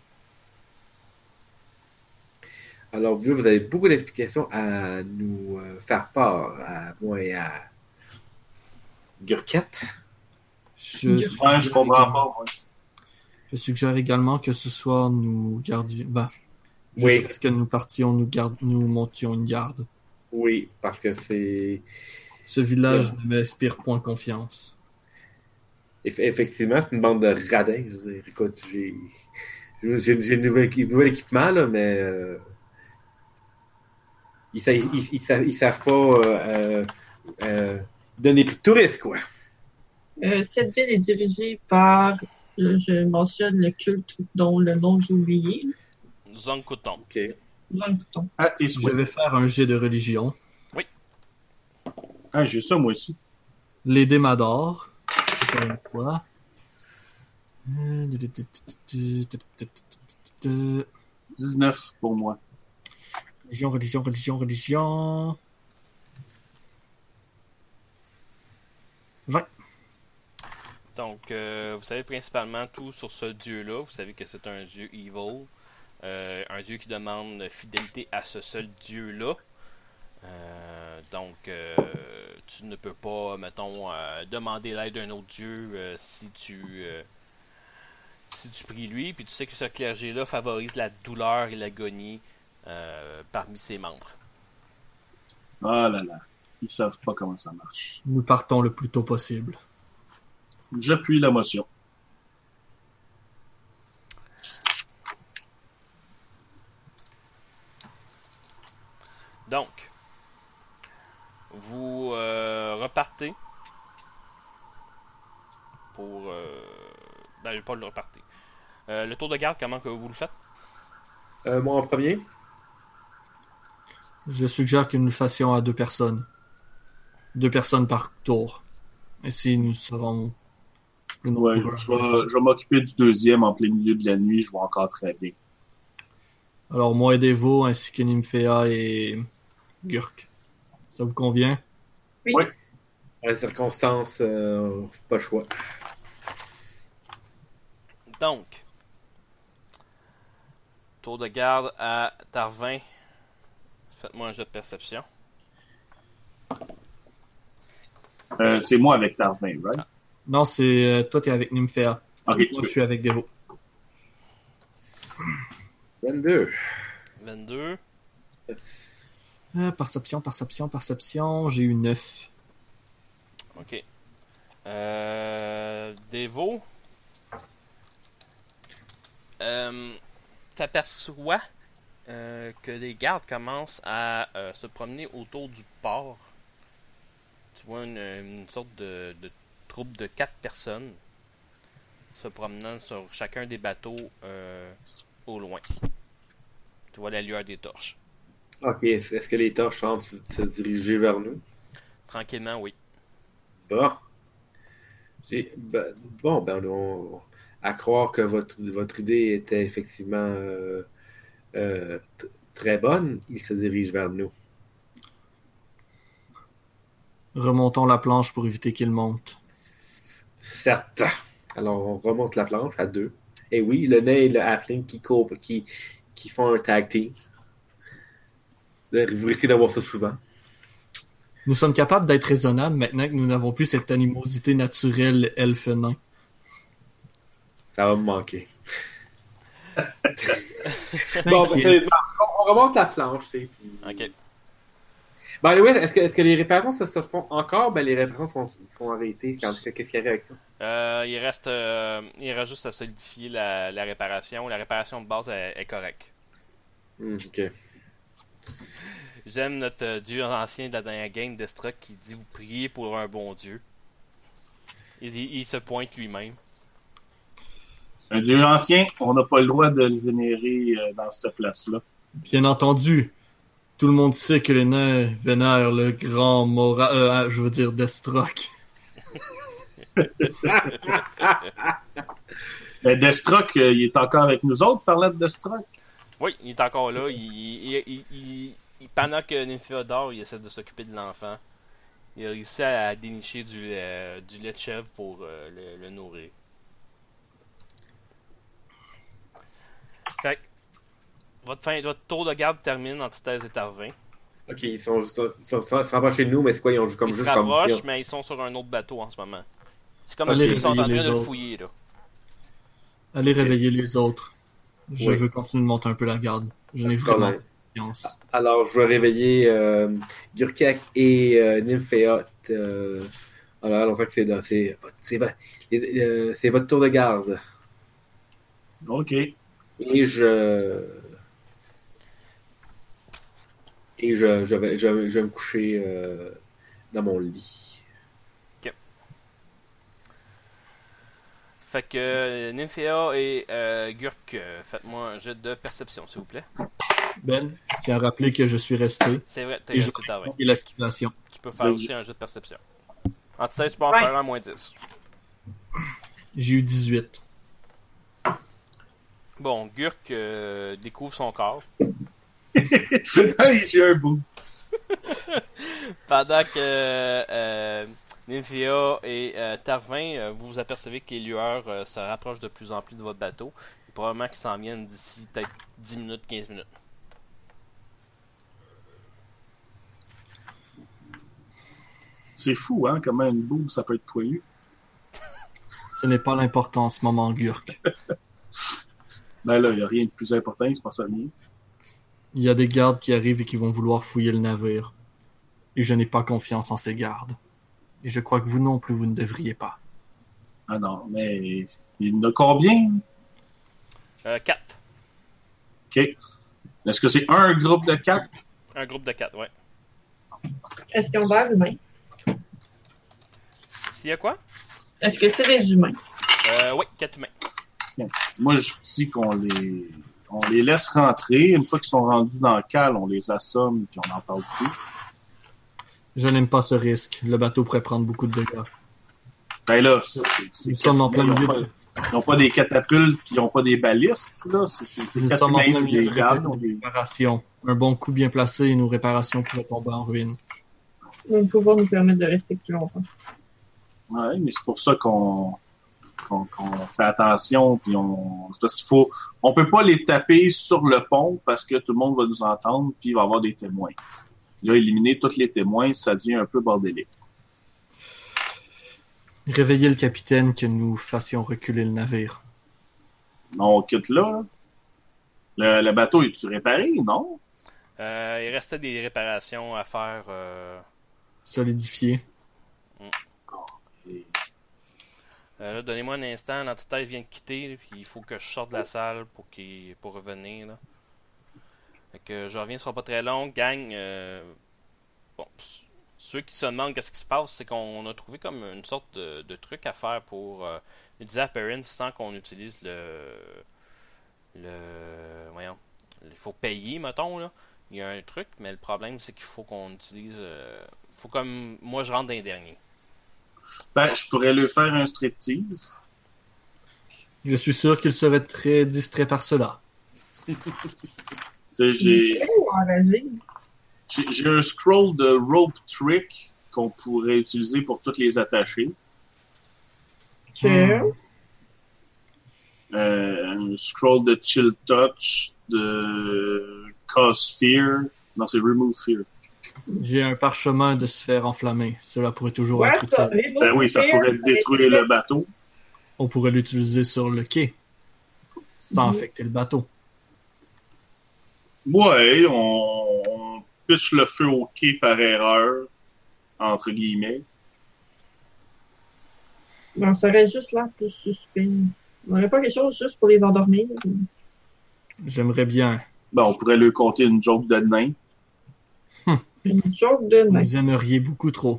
Alors, vous avez beaucoup d'explications à nous faire part, à moi et à Gurkette. Je Je comprends pas. Moi. Je suggère également que ce soir, nous gardions... Oui. Jusqu'à ce que nous partions, nous montions une garde. Oui, parce que c'est... Ce village ne m'inspire point confiance. Effectivement, c'est une bande de radins. Je veux dire, écoute, j'ai un nouvel équipement, là, mais ils savent pas donner prix de touriste, quoi. Cette ville est dirigée par, je mentionne le culte dont le nom j'ai oublié, Zonkoton. OK. Zongton. Ah, t'es Je souhait. vais faire un jet de religion. Ah, j'ai ça moi aussi. Les dés m'adorent. Quoi? 19 pour moi. Religion. 20. Donc, vous savez principalement tout sur ce dieu-là. Vous savez que c'est un dieu evil. Un dieu qui demande fidélité à ce seul dieu-là. Donc, tu ne peux pas, mettons, demander l'aide d'un autre dieu si tu pries lui. Puis tu sais que ce clergé-là favorise la douleur et l'agonie parmi ses membres. Ah là là. Ils savent pas comment ça marche. Nous partons le plus tôt possible. J'appuie la motion. Donc, vous repartez pour... pas le repartez. Le tour de garde, comment que vous le faites? Moi en premier? Je suggère que nous le fassions à 2 personnes. 2 personnes par tour. Ainsi, nous serons... Ouais, je vais m'occuper du deuxième en plein milieu de la nuit. Je vois encore très bien. Alors, moi et Devo, ainsi que Nymphéa et Gurk. Ça vous convient? Oui. Oui. Dans les circonstances, pas le choix. Donc, tour de garde à Tarvin. Faites-moi un jet de perception. C'est moi avec Tarvin, right? Non, c'est... toi, t'es avec Nymphéa. Ok, Moi, je suis avec Devo. 22. 22. Perception. J'ai eu 9. Ok. Devo. T'aperçois que les gardes commencent à se promener autour du port. Tu vois une sorte de troupe de 4 personnes se promenant sur chacun des bateaux au loin. Tu vois la lueur des torches. OK, est-ce que les torches semblent se diriger vers nous? Tranquillement, oui. Bon. À croire que votre idée était effectivement très bonne, il se dirige vers nous. Remontons la planche pour éviter qu'il monte. Certes. Alors, on remonte la planche à 2. Et oui, le nain et le halfling qui font un tag team. Vous risquez d'avoir ça souvent. Nous sommes capables d'être raisonnables maintenant que nous n'avons plus cette animosité naturelle elfe-nain. Ça va me manquer. Bon, on remonte la planche, c'est... Ok. By the way, est-ce que les réparations se font encore? Ben, les réparations sont arrêtées. Qu'est-ce qu'il y a avec ça? Il reste juste à solidifier la réparation. La réparation de base est correcte. OK. J'aime notre dieu ancien de la dernière game, Destruct, qui dit vous priez pour un bon dieu. Il se pointe lui-même. Un dieu ancien, on n'a pas le droit de le vénérer dans cette place-là. Bien entendu, tout le monde sait que les nains vénèrent le grand Destruct. Destruct, il est encore avec nous autres, parlant de Destruct? Oui, il est encore là. Pendant que Nymphéa dort, il essaie de s'occuper de l'enfant. il a réussi à dénicher du lait de chèvre pour le nourrir. Fait que votre tour de garde termine, Antithèse et Tarvin. Ok, ils sont chez nous, mais c'est quoi? Ils ont comme Ils se juste comme. rapprochent, mais ils sont sur un autre bateau en ce moment. C'est comme Allez s'ils sont en train réveiller de les le autres. fouiller, là. Allez réveiller les autres. Je Oui. veux continuer de monter un peu la garde. Je n'ai Pas de vraiment problème. confiance. Alors, je vais réveiller Gurkak et Nymphéot. Alors, en fait, c'est votre tour de garde. OK. Et je vais me coucher dans mon lit. Fait que Nymphéa et Gurk, faites-moi un jet de perception, s'il vous plaît. Ben, je tiens à rappeler que je suis resté. C'est vrai, t'es Et je resté Tarvin. et la situation. Tu peux faire aussi un jet de perception. Antithèse, tu peux en Ouais. faire un moins 10. J'ai eu 18. Bon, Gurk découvre son corps. Hey, j'ai un bout. Pendant que Nymphéa et Tarvin, vous vous apercevez que les lueurs se rapprochent de plus en plus de votre bateau. Et probablement qu'ils s'en viennent d'ici peut-être 10 minutes, 15 minutes. C'est fou, hein, comment une boue, ça peut être poilu. Ce n'est pas l'important en ce moment, Gurk. Ben là, il n'y a rien de plus important, il se passe rien. Il y a des gardes qui arrivent et qui vont vouloir fouiller le navire. Et je n'ai pas confiance en ces gardes. Et je crois que vous non plus, vous ne devriez pas. Ah non, mais il y en a combien? 4. OK. Est-ce que c'est un groupe de 4? Un groupe de 4, ouais. Est-ce qu'ils ont l'air humains? S'il y a quoi? Est-ce que c'est des humains? Oui, 4 humains. Moi, je dis qu'on les laisse rentrer. Une fois qu'ils sont rendus dans le cale, on les assomme et on n'en parle plus. Je n'aime pas ce risque. Le bateau pourrait prendre beaucoup de dégâts. Ben là, c'est Nous sommes en plein milieu ils n'ont pas des catapultes puis ils n'ont pas des balistes. Là. C'est Nous 4 sommes en humains, plein c'est milieu des de gardes. ont des- réparation. Un bon coup bien placé et nos réparations pourraient tomber en ruine. Nous pouvons nous permettre de rester plus longtemps. Ouais, mais c'est pour ça qu'on fait attention. Puis c'est parce qu'il faut, on peut pas les taper sur le pont parce que tout le monde va nous entendre puis il va y avoir des témoins. Là, éliminer tous les témoins, ça devient un peu bordélique. Réveillez le capitaine que nous fassions reculer le navire. On quitte là. Le bateau, est-tu réparé, non? Il restait des réparations à faire. Solidifié. Là, donnez-moi un instant. L'entité vient de quitter, puis il faut que je sorte de la salle pour revenir. Là. Fait que je reviens, ce sera pas très long. Gang, bon, ceux qui se demandent qu'est-ce qui se passe, c'est qu'on a trouvé comme une sorte de truc à faire pour utiliser Appearance sans qu'on utilise voyons, il faut payer, mettons, là. Il y a un truc, mais le problème, c'est qu'il faut qu'on utilise... faut comme... Moi, je rentre dans les derniers. Ben, je pourrais lui faire un striptease. Je suis sûr qu'il serait très distrait par cela. Tu sais, j'ai Ou enragé? un scroll de rope trick qu'on pourrait utiliser pour toutes les attacher. Que... Un scroll de chill touch, de cause fear. Non, c'est remove fear. J'ai un parchemin de sphère enflammée. Cela pourrait toujours Ouais, être ça, utile. Ben oui, ça pourrait détruire le bateau. On pourrait l'utiliser sur le quai, sans affecter le bateau. Ouais, on pitche le feu au quai par erreur, entre guillemets. On serait juste là pour suspect. On n'aurait pas quelque chose juste pour les endormir. J'aimerais bien. Ben, on pourrait lui compter une joke de nain. Une joke de nain. Vous aimeriez beaucoup trop.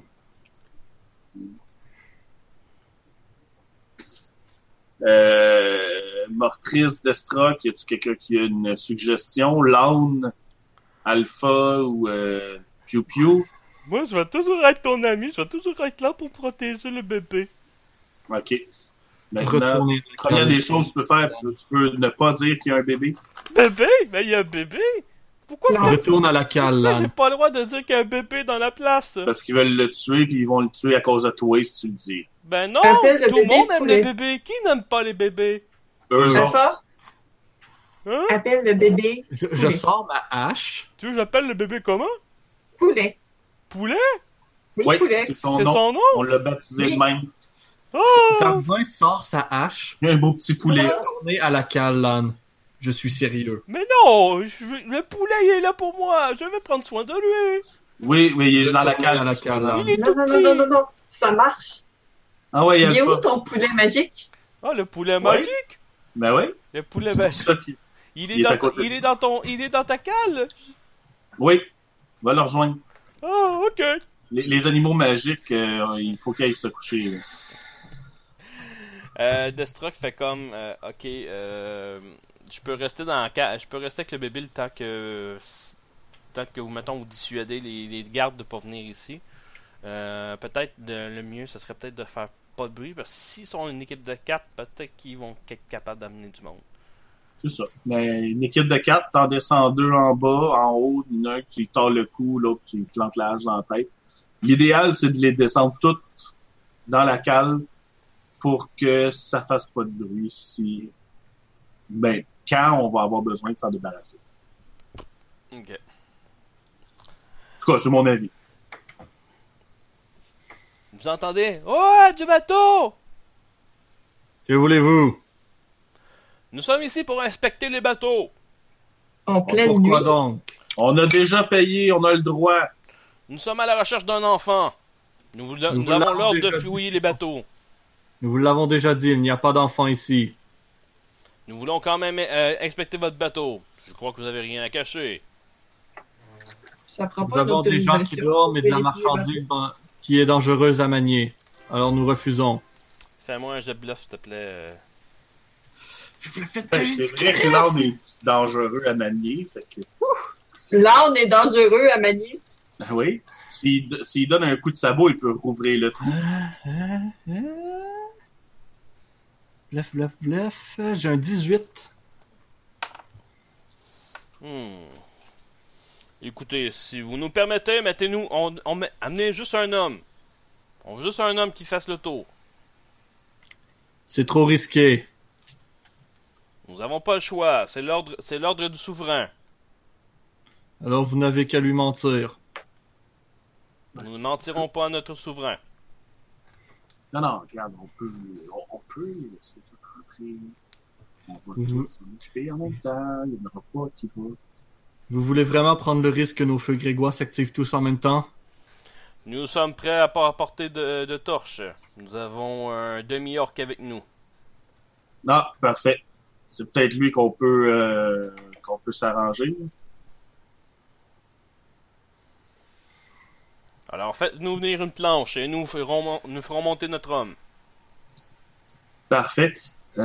Mortrice, Destrock, y a-tu quelqu'un qui a une suggestion? Laune, Alpha ou Piu Piu? Moi, je vais toujours être ton ami. Je vais toujours être là pour protéger le bébé. OK. Maintenant, Retournez. première des choses que tu peux faire, tu peux ne pas dire qu'il y a un bébé. Bébé? Mais il y a un bébé? Pourquoi Non. Retourne à la cale, pourquoi j'ai Lan. pas le droit de dire qu'il y a un bébé dans la place? Parce qu'ils veulent le tuer, puis ils vont le tuer à cause de toi, si tu le dis. Ben non, Appelle le tout le bébé monde aime poulet. les bébés. Qui n'aime pas les bébés? Eux autres. Alpha, Hein? appelle le bébé Je poulet. sors ma hache. Tu veux que j'appelle le bébé comment? Poulet. Poulet? Oui, Oui, poulet. c'est son C'est nom. son nom? On l'a baptisé Oui. de même. Oh! Tarvin sort sa hache. Il y a un beau petit poulet. Retournez à la cale, Lan. Je suis sérieux. Mais non! Le poulet, il est là pour moi. Je vais prendre soin de lui. Oui, oui, il est dans la Retournez à cale. la cale, Lan. Il est Non, tout non, petit. non, non, non, non. Ça marche. Ah ouais, il y a Il est où le ton poulet magique? Ah, le poulet Ouais. magique? Ben oui. Le poulet C'est magique. ça qui- Il il est est à dans, côté. il est dans ta cale. Oui, va le rejoindre. Ah, ok. Les animaux magiques, il faut qu'ils aillent se coucher. Là. Destruct fait comme, ok, je peux rester dans la cale, je peux rester avec le bébé le temps que vous, mettons, vous dissuadez les gardes de pas venir ici. Peut-être le mieux, ce serait peut-être de faire pas de bruit, parce que s'ils sont une équipe de 4, peut-être qu'ils vont être capables d'amener du monde. C'est ça. Mais une équipe de 4, t'en descends 2 en bas, en haut, il y en a un que tu lui tords le cou, l'autre tu lui plantes la hache dans la tête. L'idéal, c'est de les descendre toutes dans la cale pour que ça fasse pas de bruit si... Ben, quand on va avoir besoin de s'en débarrasser. Ok. En tout cas, c'est mon avis. Vous entendez? Oh, du bateau! Que voulez-vous? Nous sommes ici pour inspecter les bateaux. En pleine nuit. Pourquoi donc? On a déjà payé, on a le droit. Nous sommes à la recherche d'un enfant. Nous vous avons l'avons l'ordre de déjà dit. fouiller les bateaux. Nous vous l'avons déjà dit, il n'y a pas d'enfant ici. Nous voulons quand même inspecter votre bateau. Je crois que vous avez rien à cacher. Ça prend Nous pas avons des gens qui dorment et de la marchandise qui est dangereuse à manier. Alors nous refusons. Fais-moi un jet de bluff, s'il te plaît. Vous le faites C'est vrai que l'âme est dangereux à manier. Fait que... L'âne est dangereux à manier. Oui. S'il donne un coup de sabot, il peut rouvrir le trou. Bluff, bluff, bluff. J'ai un 18. Écoutez, si vous nous permettez, mettez-nous... amenez juste un homme. On veut juste un homme qui fasse le tour. C'est trop risqué. Nous n'avons pas le choix. C'est l'ordre du souverain. Alors vous n'avez qu'à lui mentir. Nous ne mentirons pas à notre souverain. Non, regarde, on peut laisser tout rentrer. On va Mhm. tous s'en occuper en même temps. Il n'y en aura pas qui va. Vous voulez vraiment prendre le risque que nos feux grégois s'activent tous en même temps? Nous sommes prêts à pas apporter de torches. Nous avons un demi-orc avec nous. Non, parfait. C'est peut-être lui qu'on peut s'arranger. Alors faites-nous venir une planche et nous ferons monter notre homme. Parfait.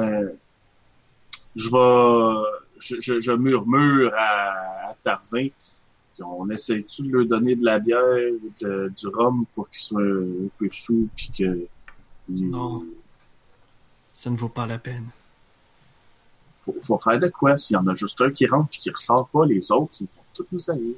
Je murmure à Tarvin. On essaie-tu de leur donner de la bière et du rhum pour qu'ils soient un peu sous puis que... Non. Ça ne vaut pas la peine. Faut faire de quoi? S'il y en a juste un qui rentre puis qui ressort pas, les autres, ils vont tous nous aller.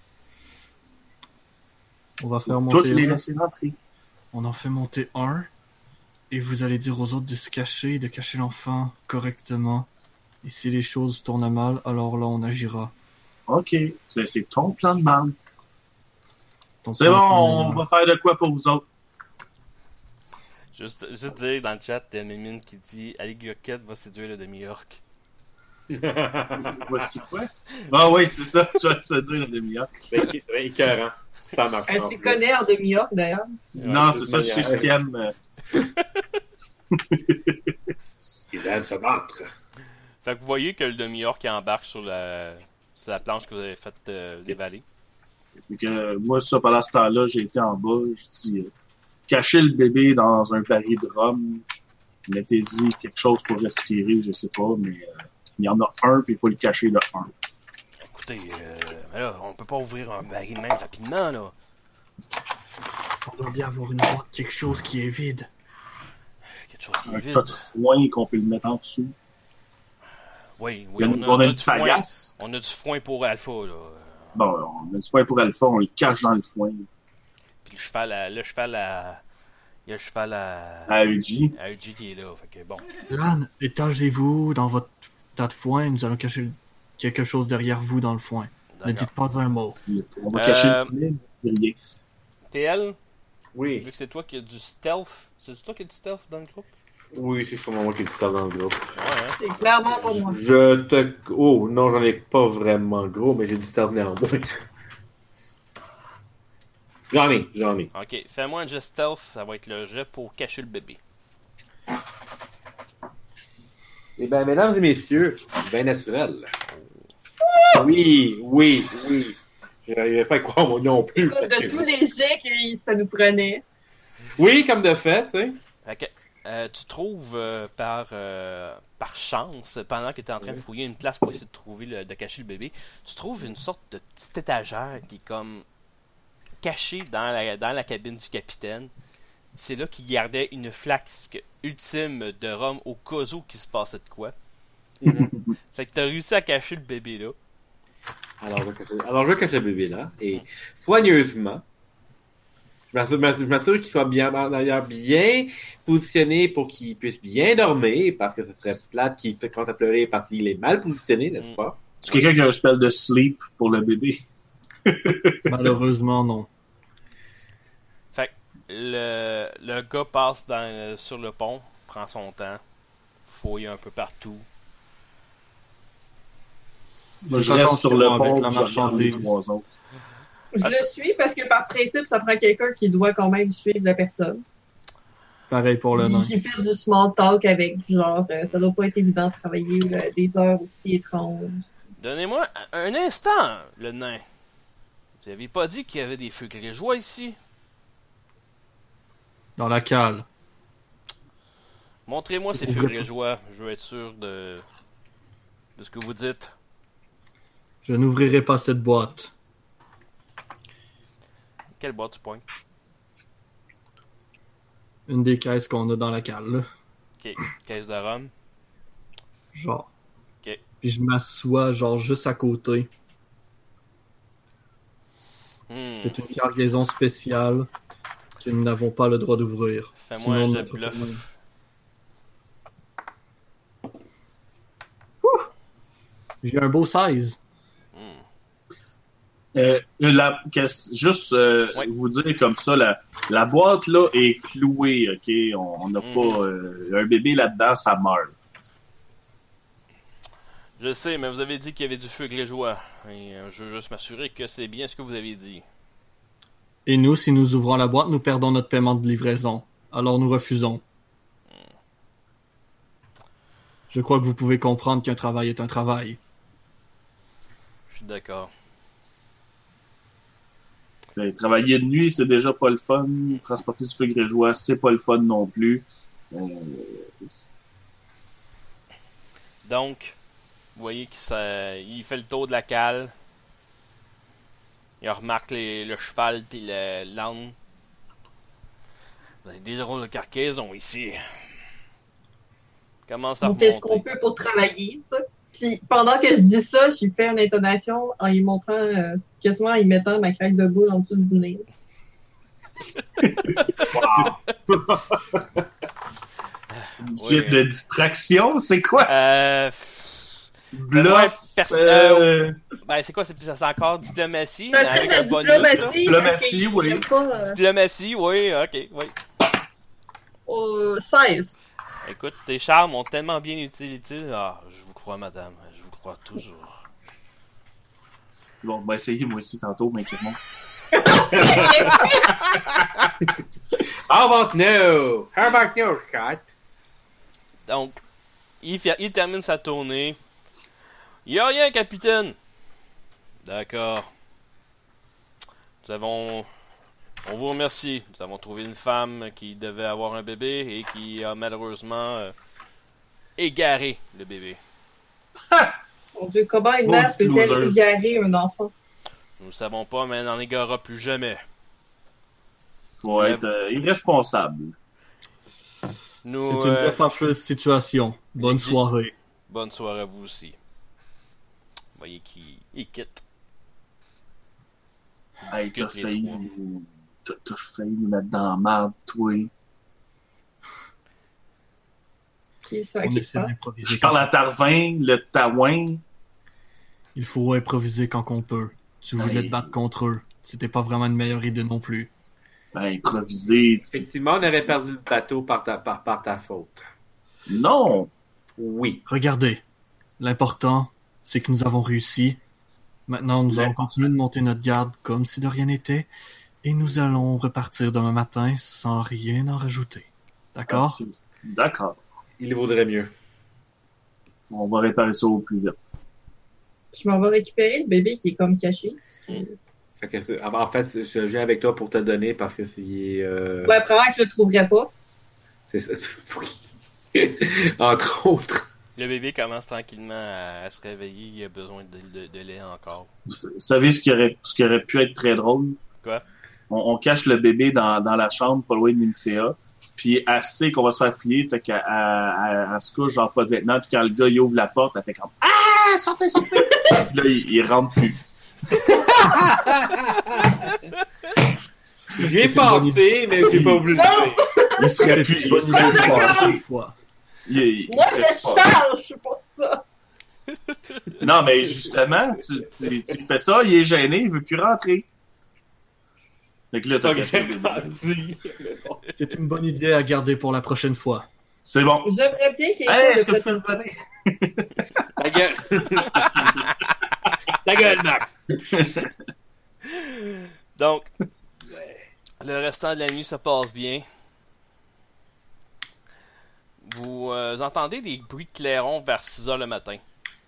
On va Faut faire tous monter les un. laisser rentrer. On en fait monter un. Et vous allez dire aux autres de se cacher et de cacher l'enfant correctement. Et si les choses tournent mal, alors là on agira. OK. C'est ton plan de mal. Donc, C'est bon, on va faire de quoi pour vous autres? Juste dire dans le chat, il y a Mémine qui dit « Ali Gurket va séduire le demi-orc Voici quoi? Ah oui, c'est ça. Je vais se dire la demi-heure. C'est écœurant. Ça marche. Elle en s'y plus. connaît en demi-orc, d'ailleurs. Non, de c'est ça, je sais toute ce qu'il aime. Ils aiment se battre. ». Fait que vous voyez que le demi-orc qui embarque sur la planche que vous avez faite dévaler. Fait que, moi, ça, pendant ce temps-là, j'ai été en bas. Je dis, cachez le bébé dans un baril de rhum. Mettez-y quelque chose pour respirer, je sais pas, mais il y en a un, puis il faut le cacher le un. Écoutez, là, on peut pas ouvrir un baril de même rapidement, là. On doit bien avoir une boîte, quelque chose qui est vide. Quelque chose qui est Un vide. tas de foin qu'on peut le mettre en dessous. Oui, On on a a une du foin. paillasse. On a du foin pour Alpha, là. Bon, on a du foin pour Alpha, on le cache dans le foin. Puis le cheval à... Il y a le cheval À Uji. à Uji qui est là, fait que bon. Lan, étagez-vous dans votre tas de foin. Nous allons cacher quelque chose derrière vous dans le foin. Ne D'accord. dites pas un mot. On va cacher le poulet, mais rien. TL, Oui. vu que c'est toi qui as du stealth, c'est toi qui as du stealth dans le groupe? Oui, c'est sûrement moi qui dis ça dans le groupe. Ouais, hein? C'est clairement pas moi. Je te... Oh, non, j'en ai pas vraiment gros, mais j'ai du stealth néanmoins. J'en ai. Ok, fais-moi un jet stealth, ça va être le jet pour cacher le bébé. Eh bien, mesdames et messieurs, bien naturel. Oui. Je n'arrivais pas à croire moi non plus. Écoute, de tous les jets que ça nous prenait. Oui, comme de fait, hein. Fait que, tu trouves par chance, pendant que tu es en train de fouiller une place pour essayer de trouver de cacher le bébé, tu trouves une sorte de petite étagère qui est comme cachée dans la cabine du capitaine. C'est là qu'il gardait une flasque ultime de rhum au cas où qu'il se passait de quoi. Fait que t'as réussi à cacher le bébé là. Alors, je cache le bébé là, et soigneusement, je m'assure qu'il soit d'ailleurs bien positionné pour qu'il puisse bien dormir, parce que ce serait plate qu'il commence à pleurer parce qu'il est mal positionné, n'est-ce pas? Est-ce quelqu'un qui a un spell de sleep pour le bébé? Malheureusement, non. Fait que le gars passe sur le pont, prend son temps, fouille un peu partout. Moi, je reste sur le Attention pont, avec la je regarde les marchandise. 3 autres. Je le suis parce que par principe, ça prend quelqu'un qui doit quand même suivre la personne. Pareil pour le nain. J'ai fait du small talk avec, genre, ça doit pas être évident de travailler des heures aussi étranges. Donnez-moi un instant, le nain. Vous avez pas dit qu'il y avait des feux grégeois ici? Dans la cale. Montrez-moi ces feux grégeois. Je veux être sûr de ce que vous dites. Je n'ouvrirai pas cette boîte. Quelle boîte tu pointes? Une des caisses qu'on a dans la cale, là. Ok, caisse de rhum. Genre. Ok. Puis je m'assois, genre, juste à côté. C'est une cargaison spéciale que nous n'avons pas le droit d'ouvrir. Fais-moi un Sinon, jet de notre bluff. famille- J'ai un beau 16. Juste Ouais. vous dire comme ça, la boîte là est clouée, ok? On n'a pas un bébé là-dedans, ça meurt. Je sais, mais vous avez dit qu'il y avait du feu grégeois. Et je veux juste m'assurer que c'est bien ce que vous avez dit. Et nous, si nous ouvrons la boîte, nous perdons notre paiement de livraison. Alors nous refusons. Je crois que vous pouvez comprendre qu'un travail est un travail. Je suis d'accord. Travailler de nuit, c'est déjà pas le fun. Transporter du feu grégeois, c'est pas le fun non plus. Donc, vous voyez qu'il fait le tour de la cale. Il remarque le cheval puis l'âne. Vous avez des drôles de cargaisons ici. Comment ça On fait ce qu'on remonter? peut pour travailler, ça. Puis pendant que je dis ça, je lui fais une intonation en lui montrant, quasiment en y mettant ma craque de boule en dessous du nez. Jet de distraction, c'est quoi? Bluff. Ben, c'est quoi? C'est encore diplomatie, Ça mais avec fait un de bonus. Là. Diplomatie, oui. Diplomatie, oui, ok, oui. 16. Écoute, tes charmes ont tellement bien utilisé. Ah, je vous crois, madame. Je vous crois toujours. Bon, on va essayer moi aussi tantôt, mais inquiètement. How about no? How about no, Scott? Donc, il termine sa tournée. Il y a rien, capitaine. D'accord. On vous remercie. Nous avons trouvé une femme qui devait avoir un bébé et qui a malheureusement égaré le bébé. Mon Dieu, comment une Bon, mère petit peut-elle loser. égarer un enfant? Nous ne savons pas, mais elle n'en égarera plus jamais. Faut être irresponsable. Nous, C'est une très fâcheuse situation. Bonne soirée. Bonne soirée à vous aussi. Vous voyez qu'il quitte. Hey, Discute t'as les failli, trois. t'as failli nous mettre dans la merde, toi. Qui ça, On qui essaie ça? d'improviser. Je parle à Tarvin, le Taouin. Il faut improviser quand on peut. Tu voulais te battre contre eux. C'était pas vraiment une meilleure idée non plus. Ben, improviser. Effectivement, on aurait perdu le bateau par ta faute. Non! Oui. Regardez, l'important, c'est que nous avons réussi. Maintenant, nous allons continuer de monter notre garde comme si de rien n'était, et nous allons repartir demain matin sans rien en rajouter. D'accord? D'accord. Il vaudrait mieux. On va réparer ça au plus vite. Je m'en vais récupérer le bébé qui est comme caché. Fait que en fait, je viens avec toi pour te le donner parce que c'est... Ouais, probablement que je le trouverais pas. C'est ça. Oui. Entre autres. Le bébé commence tranquillement à se réveiller. Il a besoin de lait encore. Vous savez ce qui aurait pu être très drôle? Quoi? On cache le bébé dans la chambre, pas loin de Nymphéa. Puis elle sait qu'on va se faire fouiller, fait qu'elle se couche, genre pas de vêtements. Puis quand le gars il ouvre la porte, elle fait comme « Ah! Sortez, sortez! » Puis là, il rentre plus. J'ai pensé, mais j'ai pas voulu le faire. Il serait plus... Il serait plus passé. Il Moi, serait je plus passé. charge pour ça. Non, mais justement, tu fais ça, il est gêné, il veut plus rentrer. Fait que là, t'as caché le bébé. C'est une bonne idée à garder pour la prochaine fois. C'est bon. J'aimerais bien qu'il y ait Hey, pas est-ce que de tu peux revenir? Ta gueule. Ta gueule, Max. Donc, le restant de la nuit se passe bien. Vous entendez des bruits de clairons vers 6h le matin.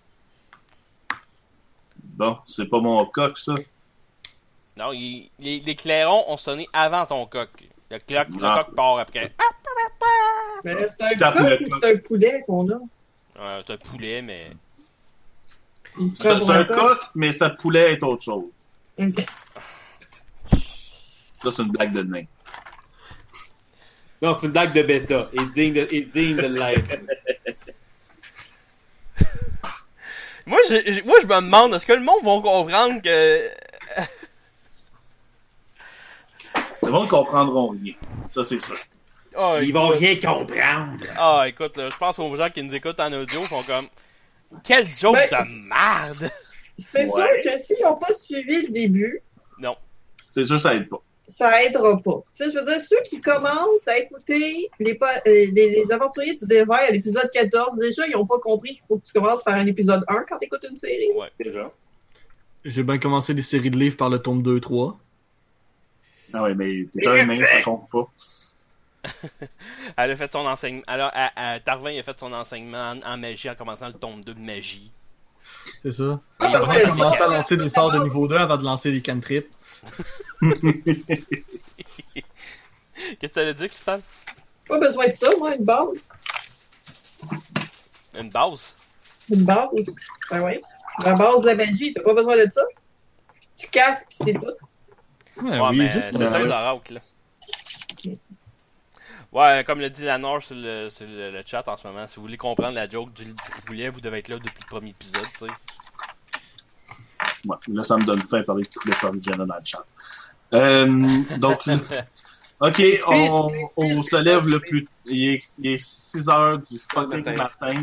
Bon, c'est pas mon coq, ça. Non, les clairons ont sonné avant ton coq. Le coq part après. Mais là, c'est un Tape coq le ou coq. c'est un poulet qu'on a? C'est un poulet, mais... Il se C'est prend pour un coq, mais sa poulet est autre chose. Ok. Ça, c'est une blague de nain. Non, c'est une blague de bêta. Et digne de l'être. Moi, je me demande, est-ce que le monde va comprendre que... Le monde ne comprendront rien. Ça, c'est sûr. Oh, Ils vont rien comprendre. Ah, écoute, là, je pense aux gens qui nous écoutent en audio sont comme... Quel joke Ben- de merde! C'est Ouais. sûr que s'ils n'ont pas suivi le début, Non. C'est sûr, ça aide pas. ça aidera pas. Tu sais, je veux dire, ceux qui commencent à écouter les aventuriers du désert à l'épisode 14, déjà, ils n'ont pas compris qu'il faut que tu commences par un épisode 1 quand tu écoutes une série. Ouais. Déjà. J'ai bien commencé des séries de livres par le tome 2-3. Ah ouais, mais t'es un humain, ça compte pas. Elle a fait son enseignement... Alors, Tarvin a fait son enseignement en magie en commençant le tome 2 de magie. C'est ça? Ah, Avant ouais, de commencer à c'est- lancer des sorts de niveau 2 avant de lancer des cantrips. Qu'est-ce que t'allais dire, Cristal? Pas besoin de ça, moi, une base. Une base? Une base. Ben oui. La base de la magie, t'as pas besoin de ça. Tu casses pis c'est tout. Ouais, mais c'est ça les oracles, là. Ouais, comme le dit Lanor sur le chat en ce moment, si vous voulez comprendre la joke du poulet, vous devez être là depuis le premier épisode, tu sais. Ouais, là, ça me donne faim à parler de poulet parmigiana dans le chat. Donc, OK, on se lève le plus... Il est 6 heures du fucking matin.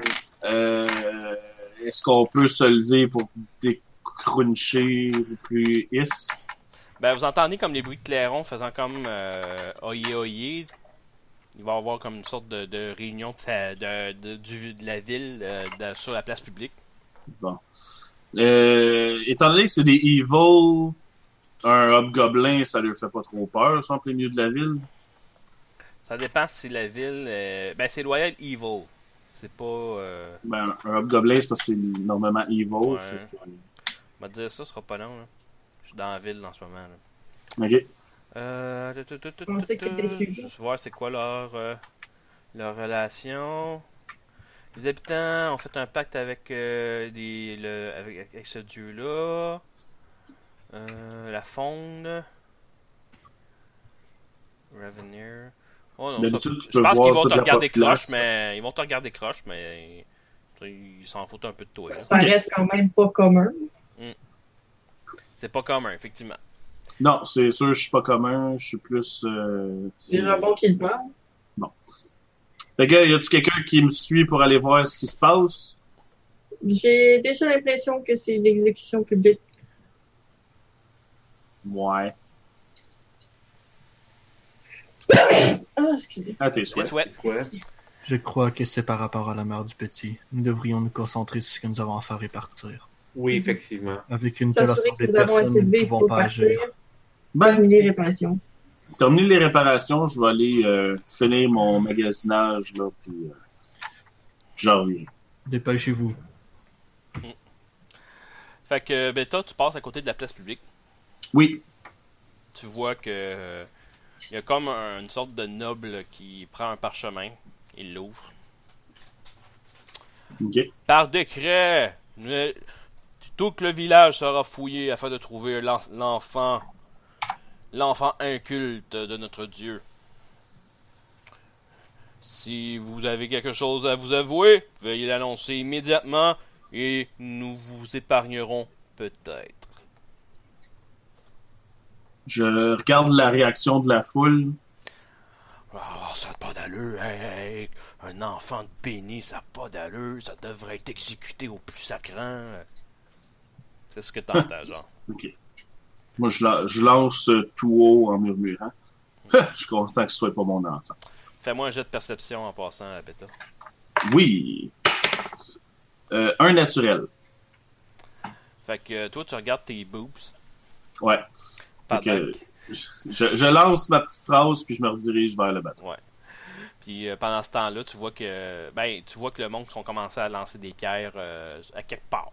Est-ce qu'on peut se lever pour décruncher plus is? Ben, vous entendez comme les bruits de clairons faisant comme oyé oyé. Il va y avoir comme une sorte de réunion de la ville sur la place publique. Bon. Étant donné que c'est des evil, un hobgoblin, ça leur fait pas trop peur, ça, en plein milieu de la ville? Ça dépend si c'est la ville... ben, c'est Loyal Evil. C'est pas... Ben, un hobgoblin, c'est parce que c'est normalement evil. Ouais. fait que- On va te dire ça, ce sera pas long, là. Je suis dans la ville en ce moment, là. OK. On sait que t'es chez vous. Juste voir c'est quoi leur relation. Les habitants ont fait un pacte avec avec ce dieu-là. La faune. Revenir. Oh non, ça, D'habitude, tu je peux pense voir qu'ils vont toute te la regarder populace. croche, mais ils vont te regarder croche, mais Ils s'en foutent un peu de toi. Là. Ça reste quand même pas commun. C'est pas commun, effectivement. Non, c'est sûr, je suis pas commun. Je suis plus... C'est bon qu'il parle. Bon. Fait que, y a-tu quelqu'un qui me suit pour aller voir ce qui se passe? J'ai déjà l'impression que c'est une exécution publique. Ouais. Ah, excusez. À tes Tes souhaits. souhaits. Ouais. Je crois que c'est par rapport à la mère du petit. Nous devrions nous concentrer sur ce que nous avons à faire et partir. Oui, effectivement. Avec une telle S'assurer assemblée que de nous avons personnes, assez de nous ne billes pouvons pour pas partir. agir. Ben, Terminer les réparations. terminer les réparations, je vais aller finir mon magasinage, là, puis je reviens. Dépêchez-vous. Fait que, Beta, tu passes à côté de la place publique. Oui. Tu vois que il y a comme une sorte de noble qui prend un parchemin. Il l'ouvre. OK. Par décret, tout le village sera fouillé afin de trouver l'enfant inculte de notre Dieu. Si vous avez quelque chose à vous avouer, veuillez l'annoncer immédiatement et nous vous épargnerons peut-être. Je regarde la réaction de la foule. Ah, ça n'a pas d'allure, hey, un enfant de béni, ça n'a pas d'allure, ça devrait être exécuté au plus sacrant. C'est ce que t'entends, genre. OK. Moi, je lance tout haut en murmurant. Je suis content que ce soit pas mon enfant. Fais-moi un jet de perception en passant à Beta. Oui. Un naturel. Fait que toi, tu regardes tes boobs. Ouais. Pendant Que, je lance ma petite phrase, puis je me redirige vers le bateau. Ouais. Puis pendant ce temps-là, tu vois que le monde sont commencé à lancer des pierres à quelque part.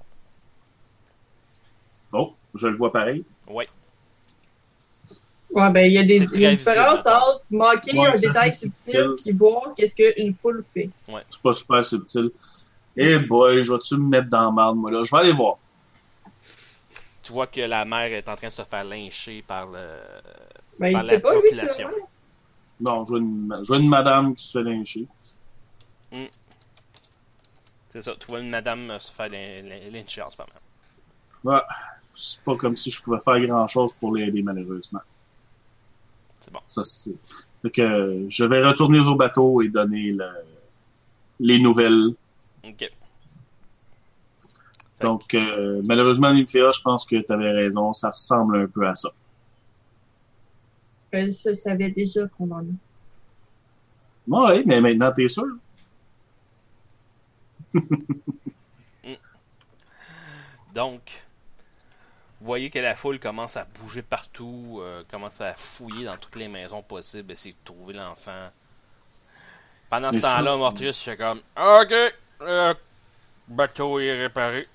Bon, je le vois pareil. Ouais. Ouais, ben, il y a C'est il y a une très différence visible, entre manquer Ouais, un ça, détail c'est subtil subtil. puis voir qu'est-ce qu'une foule fait. C'est pas super subtil. Eh boy, je vais-tu me mettre dans la marde, moi, là? Je vais aller voir. Tu vois que la mère est en train de se faire lyncher par Ben, par il la sait pas, lui, population. c'est vrai. Non, je vois une madame qui se fait lyncher. C'est ça, tu vois une madame se faire lyncher en ce moment. Ouais. C'est pas comme si je pouvais faire grand-chose pour l'aider, malheureusement. C'est bon. Ça, c'est... Fait que je vais retourner au bateau et donner les nouvelles. Ok. Donc, malheureusement, Nymphia, je pense que tu avais raison. Ça ressemble un peu à ça. Ben, je savais déjà qu'on en a. Ouais, mais maintenant, t'es sûr? Donc, vous voyez que la foule commence à bouger partout, commence à fouiller dans toutes les maisons possibles, essayer de trouver l'enfant. Pendant ce Mais ça- temps-là, Mortius fait comme OK, le bateau est réparé.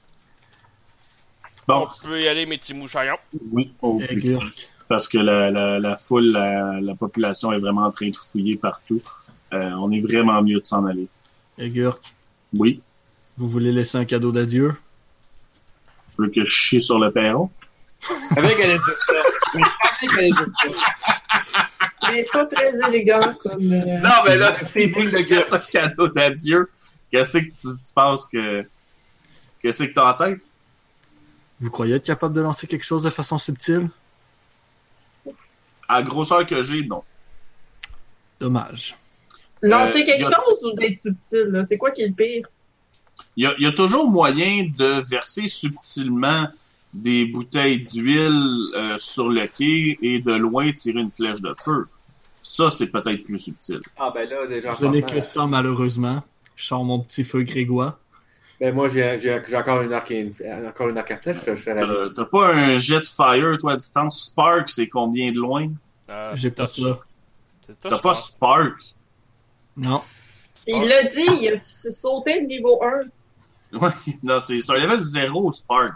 Bon, On peut y aller, mes petits mouchaillons. oui, au Eh, plus Gurk. vite. Parce que la foule, la population est vraiment en train de fouiller partout. On est vraiment mieux de s'en aller. Et Gurk, Oui, vous voulez laisser un cadeau d'adieu? je veux que je chie sur le perron. Avec elle est de ça. Avec elle est de ça. C'est pas très élégant comme. Non, mais là, c'est boule de que gueule. ça, cadeau d'adieu. Qu'est-ce que tu penses que... Qu'est-ce que t'as en tête? Vous croyez être capable de lancer quelque chose de façon subtile? À la grosseur que j'ai, non. Dommage. Lancer quelque y a- chose ou d'être subtil, là? C'est quoi qui est le pire? Il y a toujours moyen de verser subtilement des bouteilles d'huile sur le quai et de loin tirer une flèche de feu. Ça, c'est peut-être plus subtil. Ah, ben là, déjà. Je n'ai que ça, malheureusement. Je sors mon petit feu grégoire. Ben moi, j'ai encore une arc à flèche. Je serais ravi. T'as pas un jet de fire, toi, à distance? Spark, c'est combien de loin? J'ai pas touch. ça. C'est touch, T'as je pas pense. Spark? Non. Il l'a dit, il a sauté le niveau 1. Ouais, non, c'est un level 0, Spark.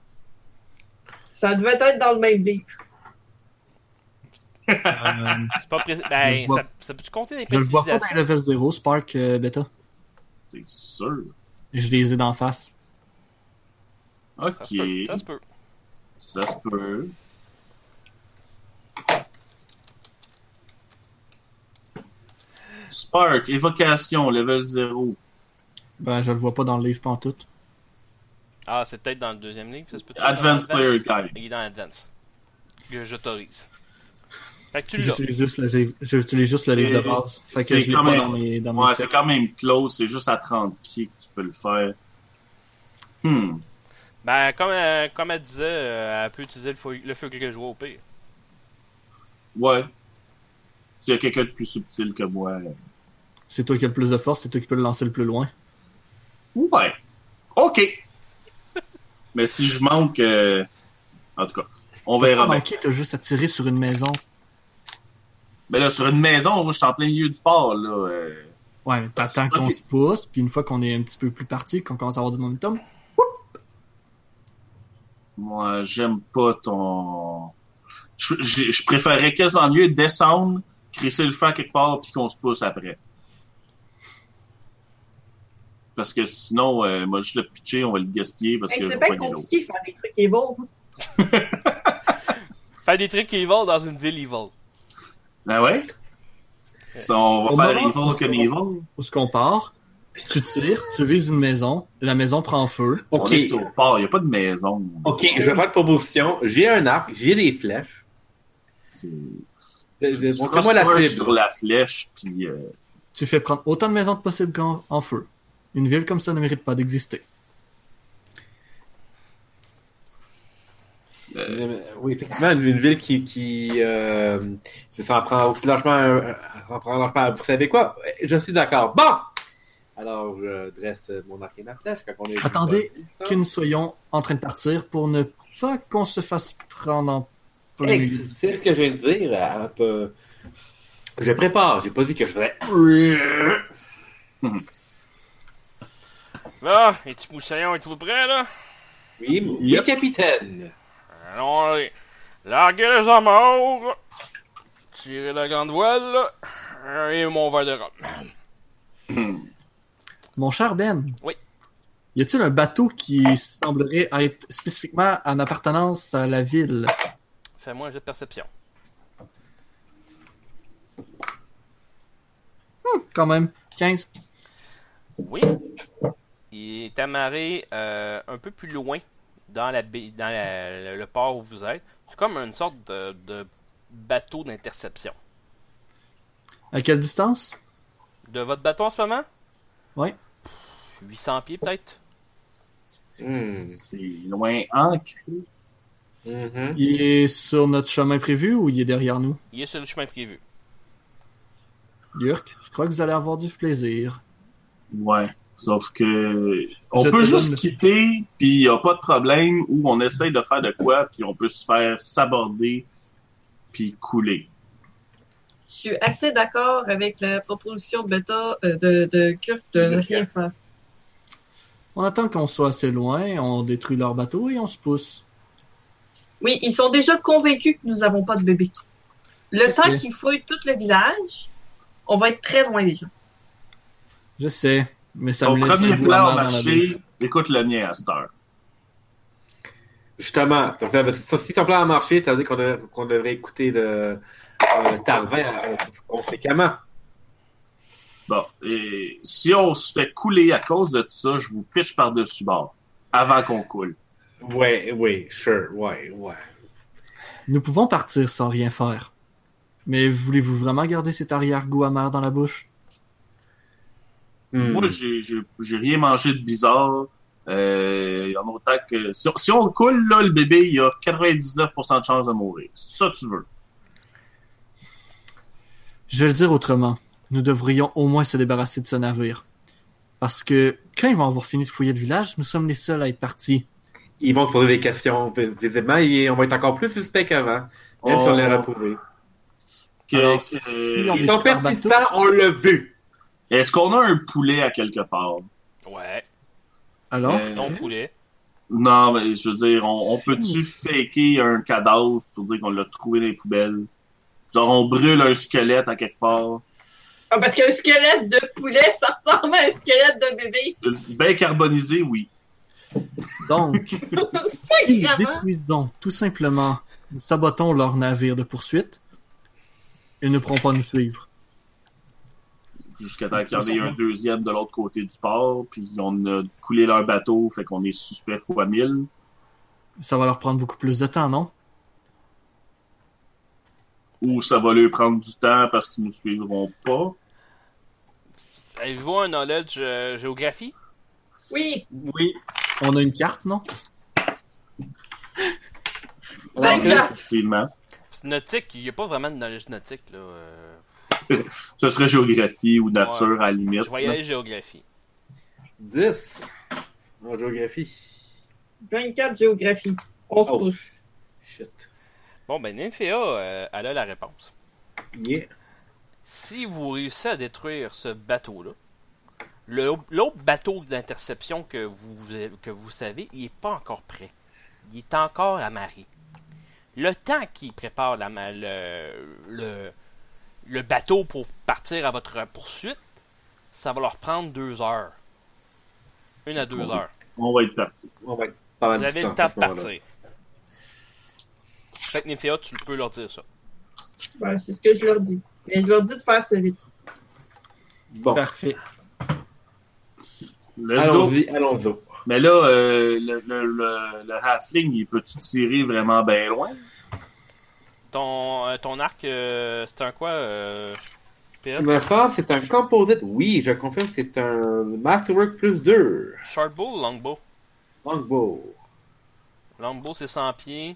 Ça devait être dans le même livre. C'est pas précis. Ben, Je le vois- ça peut-tu compter des Je le vois pas dans précisisations? level 0, Spark Beta. T'es sûr? Je les ai d'en face. Ok. Ça se peut. Ça se peut. Ça se peut. Spark, évocation, level 0. Ben, je le vois pas dans le livre pantoute. Ah, c'est peut-être dans le deuxième livre, ça se peut. Advanced Player Guide. Il est dans Advance. Que j'autorise. Fait que tu l'as. J'utilise juste le livre de base. Fait que c'est je l'ai quand pas même- dans mes Ouais, specs. c'est quand même close. C'est juste à 30 pieds que tu peux le faire. Ben, comme elle disait, elle peut utiliser le feu que je vois au pire. Ouais. S'il y a quelqu'un de plus subtil que moi. C'est toi qui as le plus de force, c'est toi qui peux le lancer le plus loin. Ouais. OK. Mais si je manque... En tout cas, on verra bien. Ok, t'as juste à tirer sur une maison. Mais là, sur une maison, moi, je suis en plein milieu du port, là. Ouais, mais t'attends qu'on Ok. se pousse, puis une fois qu'on est un petit peu plus parti, qu'on commence à avoir du momentum, Moi, j'aime pas ton... Je préférerais quasiment mieux descendre, crisser le feu à quelque part, puis qu'on se pousse après. Parce que sinon, moi, juste le pitcher, on va le gaspiller parce que je C'est vais pas pas gagner l'autre. compliqué de faire des trucs evil. Faire des trucs evil dans une ville evil. Ben ouais? Ça, on Au va faire moment evil où comme on- evil. où est-ce qu'on part, tu tires, tu vises une maison, la maison prend feu. On Ok, est au port, il n'y a pas de maison. ok, je vais faire une proposition. J'ai un arc, j'ai des flèches. C'est... Montrez-moi la cible. sur la flèche, puis... Tu fais prendre autant de maisons que possible en feu. Une ville comme ça ne mérite pas d'exister. Oui, effectivement, une ville qui s'en prend aussi largement, vous savez quoi? Je suis d'accord. Bon! Alors, je dresse mon arc et ma flèche quand on est... Attendez que nous soyons en train de partir pour ne pas qu'on se fasse prendre en plein milieu. C'est ce que je viens de dire. Un peu... Je prépare. J'ai pas dit que je ferais... Là, les petits poussillons, êtes-vous prêts, là? Oui, oui, Yep. capitaine. Allons, allez. Larguez les amours. Tirez la grande voile, là. Et mon verre de rhum. Mon cher Ben. Oui. Y a-t-il un bateau qui semblerait être spécifiquement en appartenance à la ville? Fais-moi un jet de perception. Quand même. 15. Oui. Il est amarré un peu plus loin dans le port où vous êtes. C'est comme une sorte de bateau d'interception. À quelle distance? De votre bateau en ce moment? Oui. 800 pieds peut-être? C'est loin en crise. Mhm. Il est sur notre chemin prévu ou il est derrière nous? Il est sur le chemin prévu. Yurk, je crois que vous allez avoir du plaisir. Ouais. Sauf que on Je peut te juste donne- quitter, puis il n'y a pas de problème, ou on essaye de faire de quoi, puis on peut se faire saborder, puis couler. Je suis assez d'accord avec la proposition de bêta de Kirk de ne rien faire. On attend qu'on soit assez loin, on détruit leur bateau et on se pousse. Oui, ils sont déjà convaincus que nous n'avons pas de bébé. Le Je temps sais. qu'ils fouillent tout le village, on va être très loin des gens. Je sais, mais ça Ton me laisse premier un goût plan au amer dans la bouche. marché, écoute le mien à cette heure. Justement, si ton plan a marché, ça veut dire qu'on devrait écouter le Tarvin conséquemment. Bon, et si on se fait couler à cause de tout ça, je vous piche par-dessus bord, avant qu'on coule. Oui, sure, ouais. Nous pouvons partir sans rien faire. Mais voulez-vous vraiment garder cet arrière-goût amer dans la bouche? Moi, j'ai rien mangé de bizarre. Il y en a autant que... Si on coule, là, le bébé, il a 99% de chance de mourir. Ça, tu veux. Je vais le dire autrement. Nous devrions au moins se débarrasser de ce navire. Parce que quand ils vont avoir fini de fouiller le village, nous sommes les seuls à être partis. Ils vont se poser des questions, visiblement, et on va être encore plus suspects qu'avant, même si on les a retrouvés. Alors, si on Ils sont détruit leur bateau, persistants, on l'a vu. Est-ce qu'on a un poulet à quelque part? Ouais. alors, Non poulet. Non, mais je veux dire, on peut-tu faker un cadavre pour dire qu'on l'a trouvé dans les poubelles? Genre, on brûle un squelette à quelque part. Ah, parce qu'un squelette de poulet, ça ressemble à un squelette de bébé. Bien carbonisé, oui. donc, C'est ils vraiment. détruisent donc tout simplement, nous sabotons leur navire de poursuite. Ils ne pourront pas nous suivre. Jusqu'à temps qu'il y en ait un deuxième de l'autre côté du port, puis on a coulé leur bateau, fait qu'on est suspect fois 1000. Ça va leur prendre beaucoup plus de temps, non? Ou ça va leur prendre du temps parce qu'ils nous suivront pas. Avez-vous un knowledge géographie? Oui, Oui. On a une carte, non? Effectivement. C'est nautique, il n'y a pas vraiment de knowledge nautique, là. Ce serait géographie ou nature Ouais. à la limite. Je vais y aller géographie. 10 en géographie. 24 géographie. On se Oh. touche. Shit. Bon, ben, Nymphéa, elle a la réponse. Yeah. Si vous réussissez à détruire ce bateau-là, l'autre bateau d'interception que vous savez, il n'est pas encore prêt. Il est encore amarré. Le temps qu'il prépare le bateau pour partir à votre poursuite, ça va leur prendre 2 heures. 1 à 2 heures. On va être parti. On va être pas mal Vous avez de le temps à temps ce de moment-là. partir. Fait que Nymphéa, tu peux leur dire ça. Ouais, c'est ce que je leur dis. Mais je leur dis de faire ça vite. Bon, Parfait. Let's go. allons-y. Mais là, le halfling, il peut-tu tirer vraiment bien loin? Ton arc, c'est un quoi, Il Pierre? me semble que c'est un composite. Oui, je confirme que c'est un Masterwork plus 2. Shortbow ou longbow? Longbow. Longbow, c'est 100 pieds.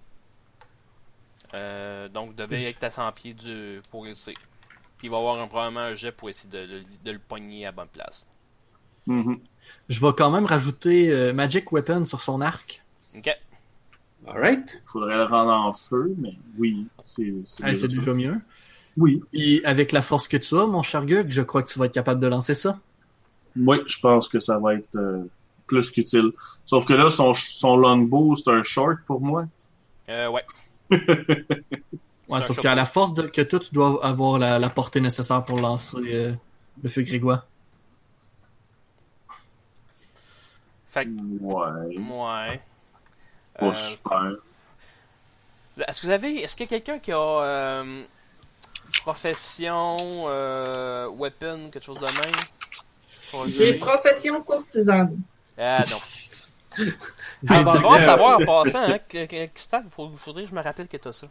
Donc, devait être à 100 pieds pour essayer. Puis il va y avoir probablement un jet pour essayer de le pogner à bonne place. Mhm. Je vais quand même rajouter Magic Weapon sur son arc. Ok. Alright. Faudrait le rendre en feu, mais oui. C'est C'est ça. déjà mieux. Oui. Et avec la force que tu as, mon cher Gurk, je crois que tu vas être capable de lancer ça. Oui, je pense que ça va être plus qu'utile. Sauf que là, son longbow, c'est un short pour moi. Ouais. Ouais, C'est un sauf short qu'à bow. la force que toi, tu dois avoir la portée nécessaire pour lancer le feu grégoire. Fait que, Ouais. ouais. Pas super. Est-ce qu'il y a quelqu'un qui a profession, weapon, quelque chose de même? Pour le J'ai jeu? profession courtisane. Ah non. Ah, tu vas savoir en passant, hein, Kistan, faudrait que je me rappelle que t'as ça.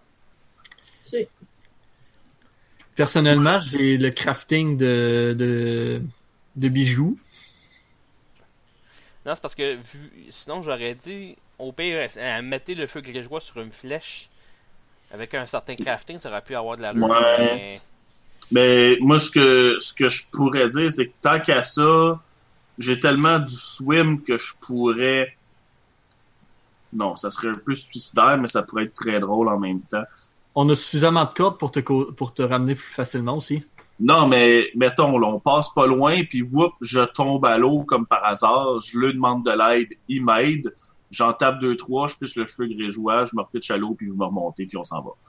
Personnellement, j'ai le crafting de bijoux. Non, c'est parce que sinon j'aurais dit, au pire, mettez le feu grégeois sur une flèche. Avec un certain crafting, ça aurait pu avoir de la rue. Ouais. Mais moi, ce que je pourrais dire, c'est que tant qu'à ça, j'ai tellement du swim que je pourrais... Non, ça serait un peu suicidaire, mais ça pourrait être très drôle en même temps. On a suffisamment de cordes pour te ramener plus facilement aussi. Non, mais mettons, là, on passe pas loin, puis whoop, je tombe à l'eau comme par hasard, je lui demande de l'aide, il m'aide, j'en tape 2-3, je pisse le feu grégeois, je me repitche à l'eau, puis vous me remontez, puis on s'en va.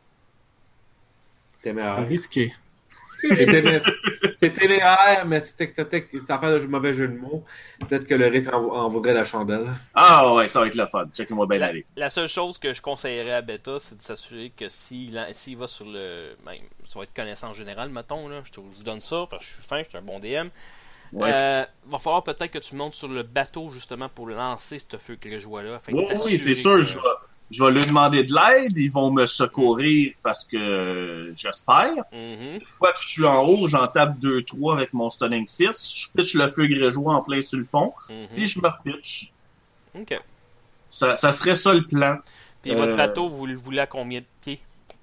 C'est Téméraire. risqué. C'est téméraire, mais c'est affaire de mauvais jeu de mots. Peut-être que le risque en vaudrait la chandelle. Ah ouais, ça va être le fun, check-moi bien aller. La seule chose que je conseillerais à Beta, c'est de s'assurer que s'il va sur le... Ben, ça va être connaissance générale, mettons, là. Je vous donne ça, parce que je suis fin, je suis un bon DM. Ouais. Va falloir peut-être que tu montes sur le bateau, justement, pour lancer ce feu grégeois-là. afin de Oui, t'assurer c'est sûr, que- je vais lui demander de l'aide, ils vont me secourir parce que j'espère. Mhm. Une fois que je suis en haut, j'en tape 2-3 avec mon Stunning Fist, je pitch le feu grégeois en plein sur le pont, Mhm. puis je me repitch. Ok. Ça serait ça le plan. Puis votre bateau, vous le voulez à combien de pieds?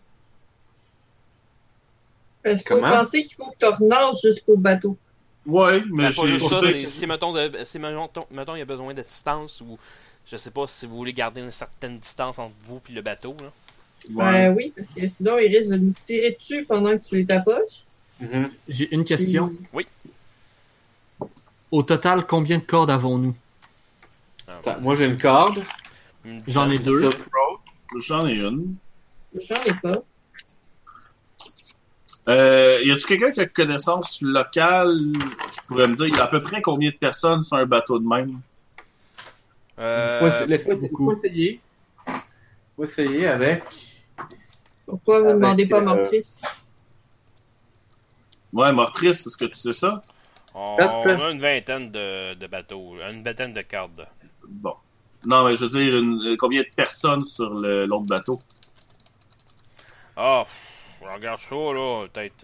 Parce qu'il faut Comment? penser qu'il faut que tu renages jusqu'au bateau. Ouais, mais Ben, pas juste ça, pour ça c'est si mettons, il y a besoin d'assistance ou je sais pas si vous voulez garder une certaine distance entre vous et le bateau. Là. Ouais. Oui, parce que sinon, il risque de nous tirer dessus pendant que tu les t'approches. J'ai une question. Oui. Au total, combien de cordes avons-nous? Moi, j'ai une corde. Une J'en ai dizaine. deux. Silk Road. J'en ai une. J'en ai pas. Y a-tu quelqu'un qui a connaissance locale qui pourrait me dire il y a à peu près combien de personnes sur un bateau de même? Laisse-moi essayer. Laisse-moi essayer avec. Pourquoi vous ne Avec, demandez pas Mortis? Ouais, Mortrice, est-ce que tu sais ça? On Peut-être. a une vingtaine de bateaux, une vingtaine de cordes. Bon. Non, mais je veux dire, combien de personnes sur l'autre bateau? Ah, on regarde ça, là, peut-être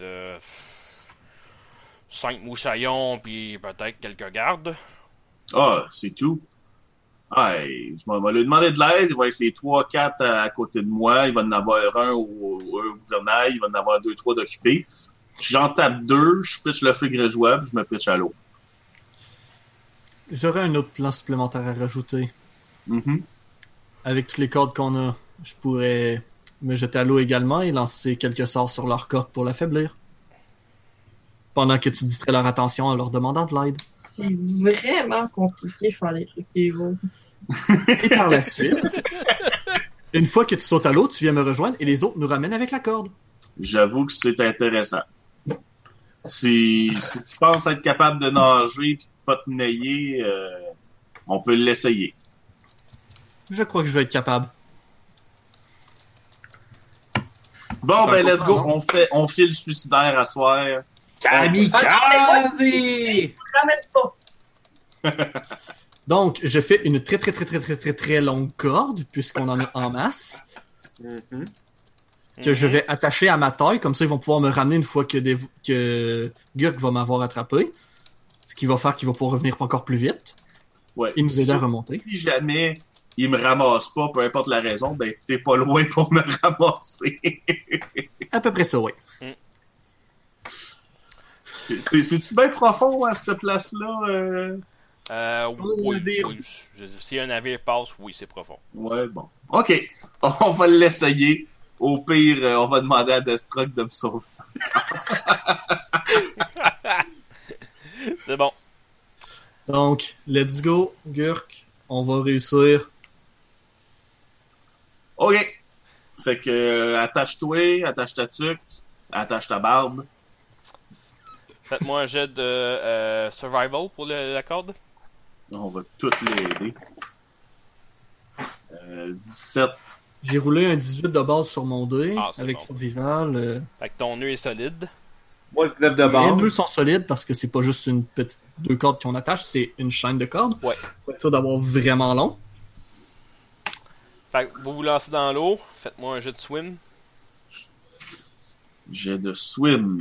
5 moussaillons, puis peut-être quelques gardes. Ah, c'est tout. Ah, je vais lui demander de l'aide. Il va être les 3-4 à côté de moi. Il va en avoir un au gouvernail. Il va en avoir 2-3 d'occupés. J'en tape 2. Je pitche le feu grégeois, puis je me pitche à l'eau. J'aurais un autre plan supplémentaire à rajouter. Mhm. Avec toutes les cordes qu'on a, je pourrais me jeter à l'eau également et lancer quelques sorts sur leur corde pour l'affaiblir. Pendant que tu distrais leur attention en leur demandant de l'aide. C'est vraiment compliqué de faire des trucs evil. Et par la suite, une fois que tu sautes à l'eau, tu viens me rejoindre et les autres nous ramènent avec la corde. J'avoue que c'est intéressant. Si tu penses être capable de nager et de pas te nailler, on peut l'essayer. Je crois que je vais être capable. Bon, ben, let's go. Non. On file suicidaire à soir. Kamikaze! Ramène pas! Donc, je fais une très longue corde, puisqu'on en a en masse, Mhm. que je vais attacher à ma taille, comme ça ils vont pouvoir me ramener une fois que Gurk va m'avoir attrapé. Ce qui va faire qu'il va pouvoir revenir encore plus vite Ouais. et nous aider à remonter. Si jamais il me ramasse pas, peu importe la raison, ben, t'es pas loin pour me ramasser. À peu près ça, oui. C'est-tu bien profond à cette place-là? Oui, navire. oui. Si un navire passe, oui, c'est profond. Ouais, bon. OK. On va l'essayer. Au pire, on va demander à Destruct de me sauver. C'est bon. Donc, let's go, Gurk. On va réussir. OK. Fait que, attache-toi, attache ta tuque, attache ta barbe. Faites-moi un jet de survival pour la corde. On va toutes l'aider. 17. J'ai roulé un 18 de base sur mon dé, Ah, c'est avec bon. survival. Fait que ton nœud est solide. Moi, je lève de Les bord. nœuds sont solides parce que c'est pas juste une petite 2 cordes qu'on attache, c'est une chaîne de cordes. Ouais. Pour être sûr d'avoir vraiment long. Fait que vous vous lancez dans l'eau. Faites-moi un jet de swim. J'ai de swim.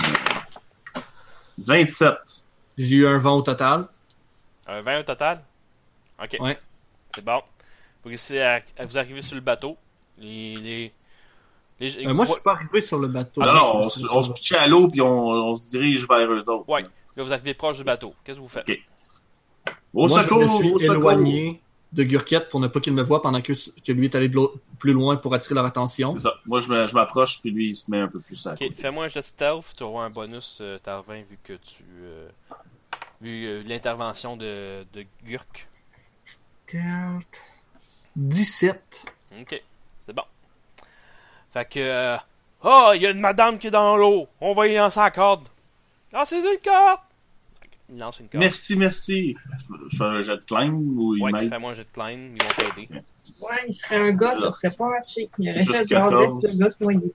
27. J'ai eu un vent au total. Un 20 au total. Ok. Ouais. C'est bon. Vous réussissez à vous arriver sur le bateau. Les Moi, je suis pas arrivé sur le bateau. Alors, on se pitchait à l'eau puis on se dirige vers eux autres. Ouais. Là, vous arrivez proche du bateau. Qu'est-ce que vous faites? Ok. Au Moi, secours! je me suis au secours! éloigné de Gurkette pour ne pas qu'il me voie pendant que lui est allé plus loin pour attirer leur attention. C'est ça. Moi, je m'approche puis lui, il se met un peu plus à Ok, côté. fais-moi un jet de stealth. Tu auras un bonus Tarvin vu que tu. Vu l'intervention de Gurk. 17. Ok, c'est bon. Fait que. Oh, il y a une madame qui est dans l'eau. On va y lancer la corde. Lancez une corde! Fait qu'il lance une corde. Merci. Je fais un jet de climb ou il Ouais, m'aide? fais-moi un jet de climb. Ils vont t'aider. Ouais, il serait un gars, ça serait pas matché. Il aurait Juste fait genre 14. laisse le gars se noyer.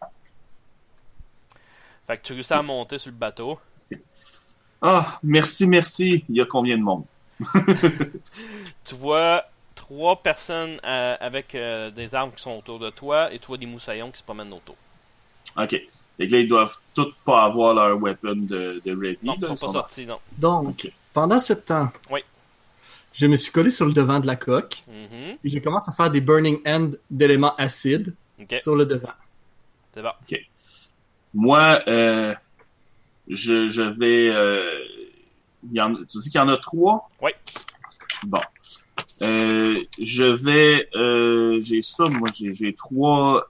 Fait que tu réussis à monter sur le bateau. Ah, merci. Il y a combien de monde? Tu vois 3 personnes avec des armes qui sont autour de toi et tu vois des moussaillons qui se promènent autour. OK. Fait que là, ils doivent tous pas avoir leur weapon de ready. Non, ils là, sont pas sortis, non. Donc, Ok. pendant ce temps, Oui. je me suis collé sur le devant de la coque Mhm. et je commence à faire des burning end d'éléments acides Ok, sur le devant. c'est bon. Moi, je vais... tu dis qu'il y en a 3? Oui. Bon. Je vais... j'ai ça, moi, j'ai 3...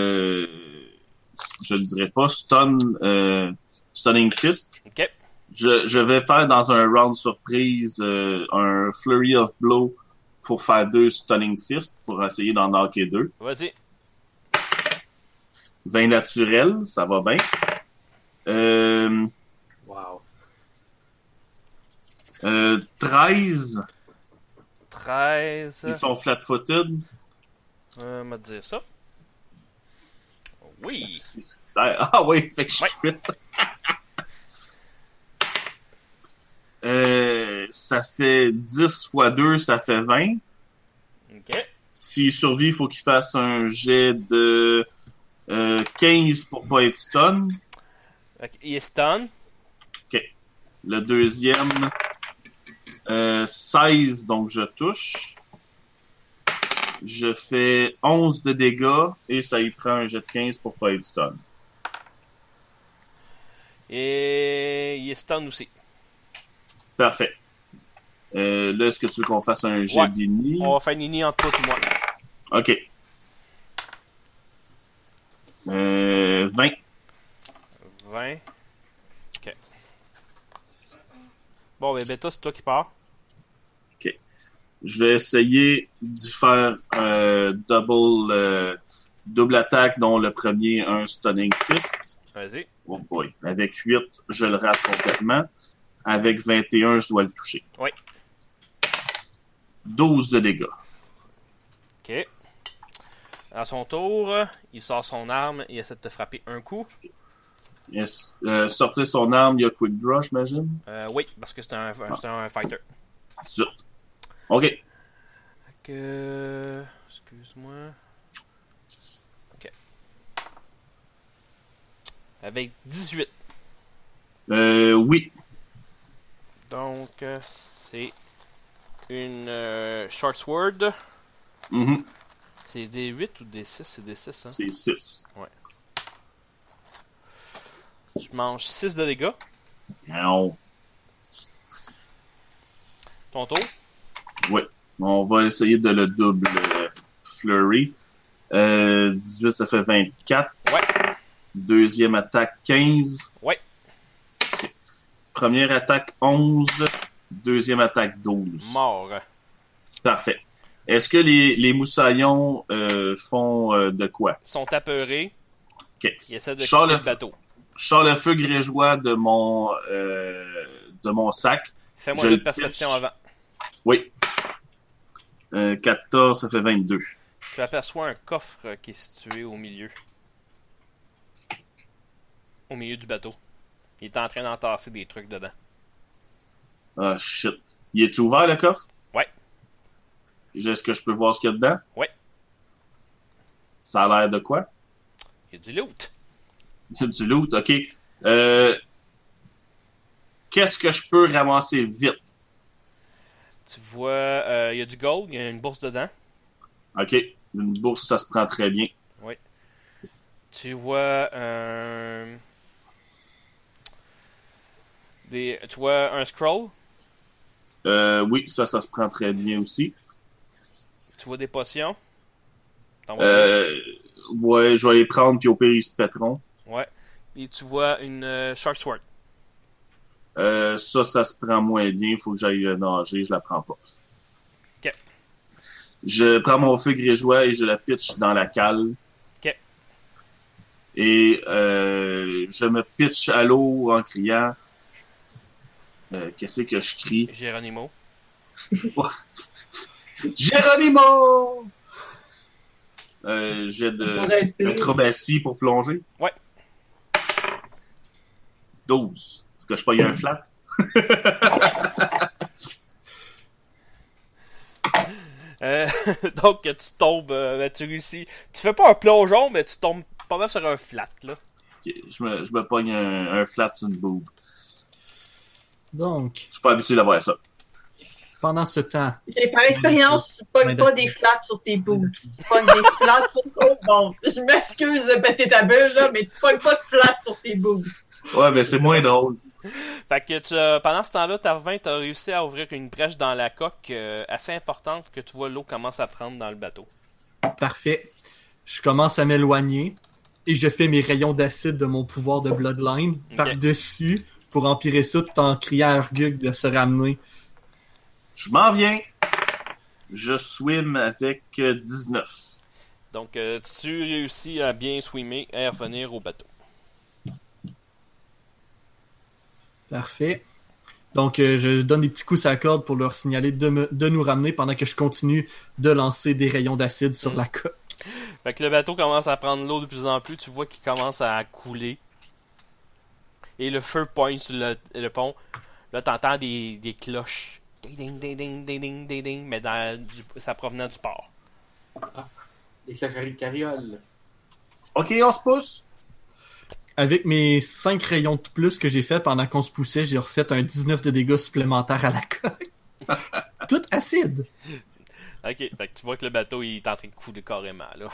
je le dirais pas, Stunning Fist. Ok, Je vais faire dans un round surprise un Flurry of Blow pour faire 2 Stunning Fist pour essayer d'en knocker 2. vas-y. 20 naturel, ça va bien. Wow. 13, 13. ils sont flat-footed. On va te dire ça. Oui. Ah oui, fait que je Ouais. crit. Ça fait 10 fois 2, ça fait 20. Ok. S'il survit, il faut qu'il fasse un jet de 15 pour pas être stun. Ok, il est stun. Le deuxième, 16, donc je touche. Je fais 11 de dégâts et ça y prend un jet de 15 pour pas être stun. Et il est stun aussi. Parfait. Là, est-ce que tu veux qu'on fasse un jet Ouais. d'ini? On va faire Nini entre toi et moi. OK. 20. 20. Ok. Bon, ben Beta, c'est toi qui pars. Je vais essayer d'y faire double attaque, dont le premier, un Stunning Fist. Vas-y. Oh boy. Avec 8, je le rate complètement. Avec 21, je dois le toucher. Oui. 12 de dégâts. Ok. À son tour, il sort son arme et essaie de te frapper un coup. Yes. Sortir son arme, il y a Quick Draw, j'imagine. Oui, parce que c'est un fighter. Zut. OK. Fait que... Excuse-moi. Ok. Avec 18. Oui. Donc, c'est une short sword. Mhm. C'est des 8 ou des 6? C'est des 6, hein? C'est 6. Tu manges 6 de dégâts. Non. Ton tour. Ouais. On va essayer de le double flurry. 18, ça fait 24. Ouais. Deuxième attaque, 15. Ouais. Okay. Première attaque, 11. Deuxième attaque, 12. Mort. Parfait. Est-ce que les moussaillons font de quoi? Ils sont apeurés. OK. Ils essaient de Charles quitter le bateau. Je sors le feu grégeois de mon sac. Fais-moi Je une le perception pitch. avant. Oui. 14, ça fait 22. Tu aperçois un coffre qui est situé au milieu. Au milieu du bateau. Il est en train d'entasser des trucs dedans. Ah, shit. Il est ouvert, le coffre? Ouais. Est-ce que je peux voir ce qu'il y a dedans? Ouais. Ça a l'air de quoi? Il y a du loot. Il y a du loot, OK. Qu'est-ce que je peux ramasser vite? Tu vois, il y a du gold, il y a une bourse dedans. OK. Une bourse, ça se prend très bien. Oui. Tu vois tu vois un scroll. Oui, ça se prend très bien aussi. Tu vois des potions. T'en vois deux. Ouais, je vais les prendre, puis au pire, ils se pèteront. Ouais. Et tu vois une shark sword. Ça se prend moins bien. Il faut que j'aille nager. Je la prends pas. OK. Je prends mon feu grégeois et je la pitch dans la cale. OK. Et je me pitch à l'eau en criant. Qu'est-ce que je crie? Geronimo. Geronimo! J'ai de acrobatie pour plonger. Ouais. 12. Est-ce que je paye un flat? Donc, tu tombes, tu réussis. Tu fais pas un plongeon, mais tu tombes pas mal sur un flat, là. Okay, je me pogne un flat sur une boob. Donc, Je suis pas habitué d'avoir ça. pendant ce temps, Ok, par expérience, tu pognes pas des flats sur tes boobs. Tu pognes des flats sur ton bon. Je m'excuse de péter ta bulle, là, mais tu pognes pas de flats sur tes boobs. Ouais, mais c'est moins drôle. Fait que pendant ce temps-là, Tarvin, t'as réussi à ouvrir une brèche dans la coque assez importante que tu vois l'eau commence à prendre dans le bateau. parfait. Je commence à m'éloigner et je fais mes rayons d'acide de mon pouvoir de Bloodline par-dessus pour empirer ça tout en criant à Urgug de se ramener. Je m'en viens. Je swim avec 19. Donc, tu réussis à bien swimmer et à revenir au bateau. Parfait. Donc, je donne des petits coups à la corde pour leur signaler de nous ramener pendant que je continue de lancer des rayons d'acide sur la coque. Fait que le bateau commence à prendre l'eau de plus en plus. Tu vois qu'il commence à couler. Et le feu pointe sur le pont. Là, t'entends des cloches. Ding, ding, ding, ding, ding, ding, ding, ding, mais ça provenant du port. Les claqueries de carriole. OK, on se pousse. Avec mes 5 rayons de plus que j'ai fait pendant qu'on se poussait, j'ai refait un 19 de dégâts supplémentaires à la coque. Tout acide. Ok, fait que tu vois que le bateau il est en train de couler carrément, là.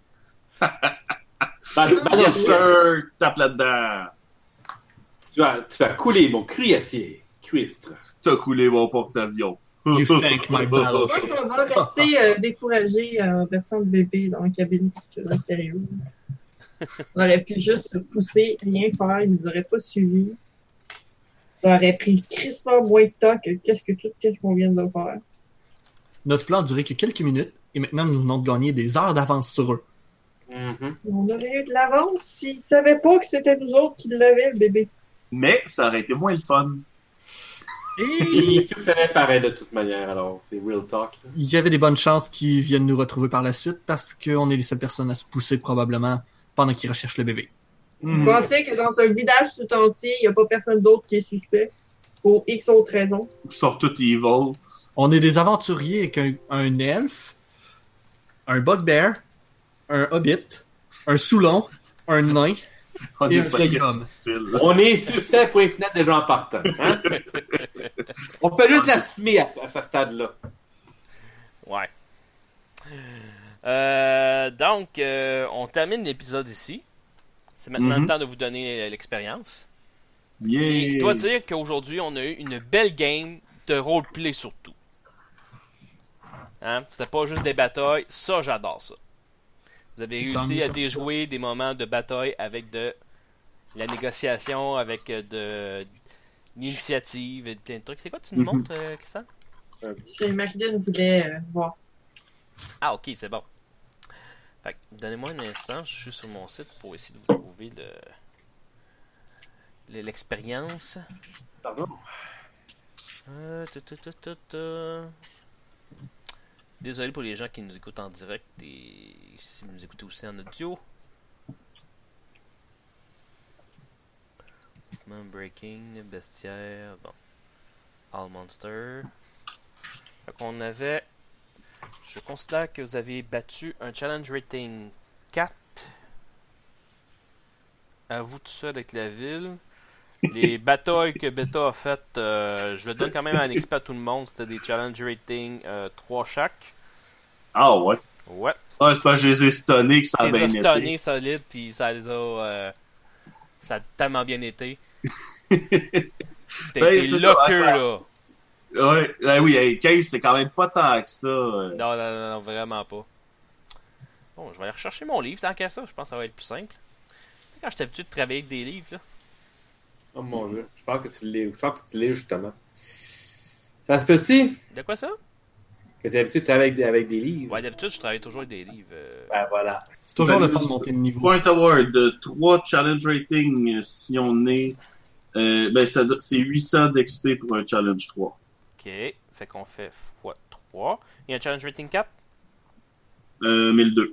Yes, sir! Tape là-dedans. Tu as coulé mon cuirassier. Cuistre. T'as coulé mon porte-avions. You sank my battle. Je crois qu'on va rester découragé en versant le bébé dans la cabine, parce que là, sérieux. On aurait pu juste se pousser, rien faire, ils nous auraient pas suivis. Ça aurait pris crispement moins de temps que qu'est-ce qu'on vient de faire. Notre plan a duré que quelques minutes, et maintenant nous venons de gagner des heures d'avance sur eux. Mm-hmm. On aurait eu de l'avance s'ils savaient pas que c'était nous autres qui l'avaient, le bébé. Mais ça aurait été moins le fun. Et Tout ferait pareil de toute manière, alors. C'est real talk. Là. il y avait des bonnes chances qu'ils viennent nous retrouver par la suite, parce qu'on est les seules personnes à se pousser probablement pendant qu'ils recherchent le bébé. Vous pensez que dans un village tout entier, il n'y a pas personne d'autre qui est suspect pour X autres raisons? Ils sont tous evil. On est des aventuriers avec un elfe, un bugbear, un hobbit, un soulon, un nain On et est un pas vieil homme. difficile. On est suspect pour les fenêtres des gens partants. Hein? On peut juste l'assumer à ce stade-là. Ouais. Donc, on termine l'épisode ici. C'est maintenant le temps de vous donner l'expérience. Et je dois dire qu'aujourd'hui, on a eu une belle game de roleplay surtout. Hein? C'était pas juste des batailles. Ça, j'adore ça. Vous avez réussi à déjouer des moments de bataille avec de la négociation, avec de l'initiative, et plein de trucs. C'est quoi tu nous montres, Christian? Macdon voulait voir. Ah, ok, c'est bon. Fait que, donnez-moi un instant, je suis sur mon site pour essayer de vous trouver l'expérience. Pardon? Désolé pour les gens qui nous écoutent en direct et si vous nous écoutez aussi en audio. Mouvement breaking, bestiaire, bon. All monster. Fait qu'on avait. Je considère que vous avez battu un challenge rating 4. À vous tout seul avec la ville. Les batailles que Beta a faites, je le donne quand même un XP à tout le monde. C'était des challenge rating 3 chaque. Ah ouais. Ouais. Ah, c'est pas que je les ai stunnés que ça a Les bien a été. stunnés solides, puis ça les a. Ça a tellement bien été. T'as Ben, été c'est ça, loqueux, attends. là. Ouais, ben oui, hey, 15, c'est quand même pas tant que ça. Non, vraiment pas. Bon, je vais aller rechercher mon livre tant qu'à ça. Je pense que ça va être plus simple. Quand j'étais habitué de travailler avec des livres, là. Oh mon dieu. Je pense que tu l'es justement. Ça se peut-tu De quoi ça? que tu es habitué de travailler avec des livres? Ouais, d'habitude, je travaille toujours avec des livres. Ben voilà. C'est toujours Ben, le fun de monter de niveau. Point Award, 3 challenge rating si on est. Ben, c'est 800 d'XP pour un challenge 3. Ok. Fait qu'on fait x3. Il y a un challenge rating 4? 1002.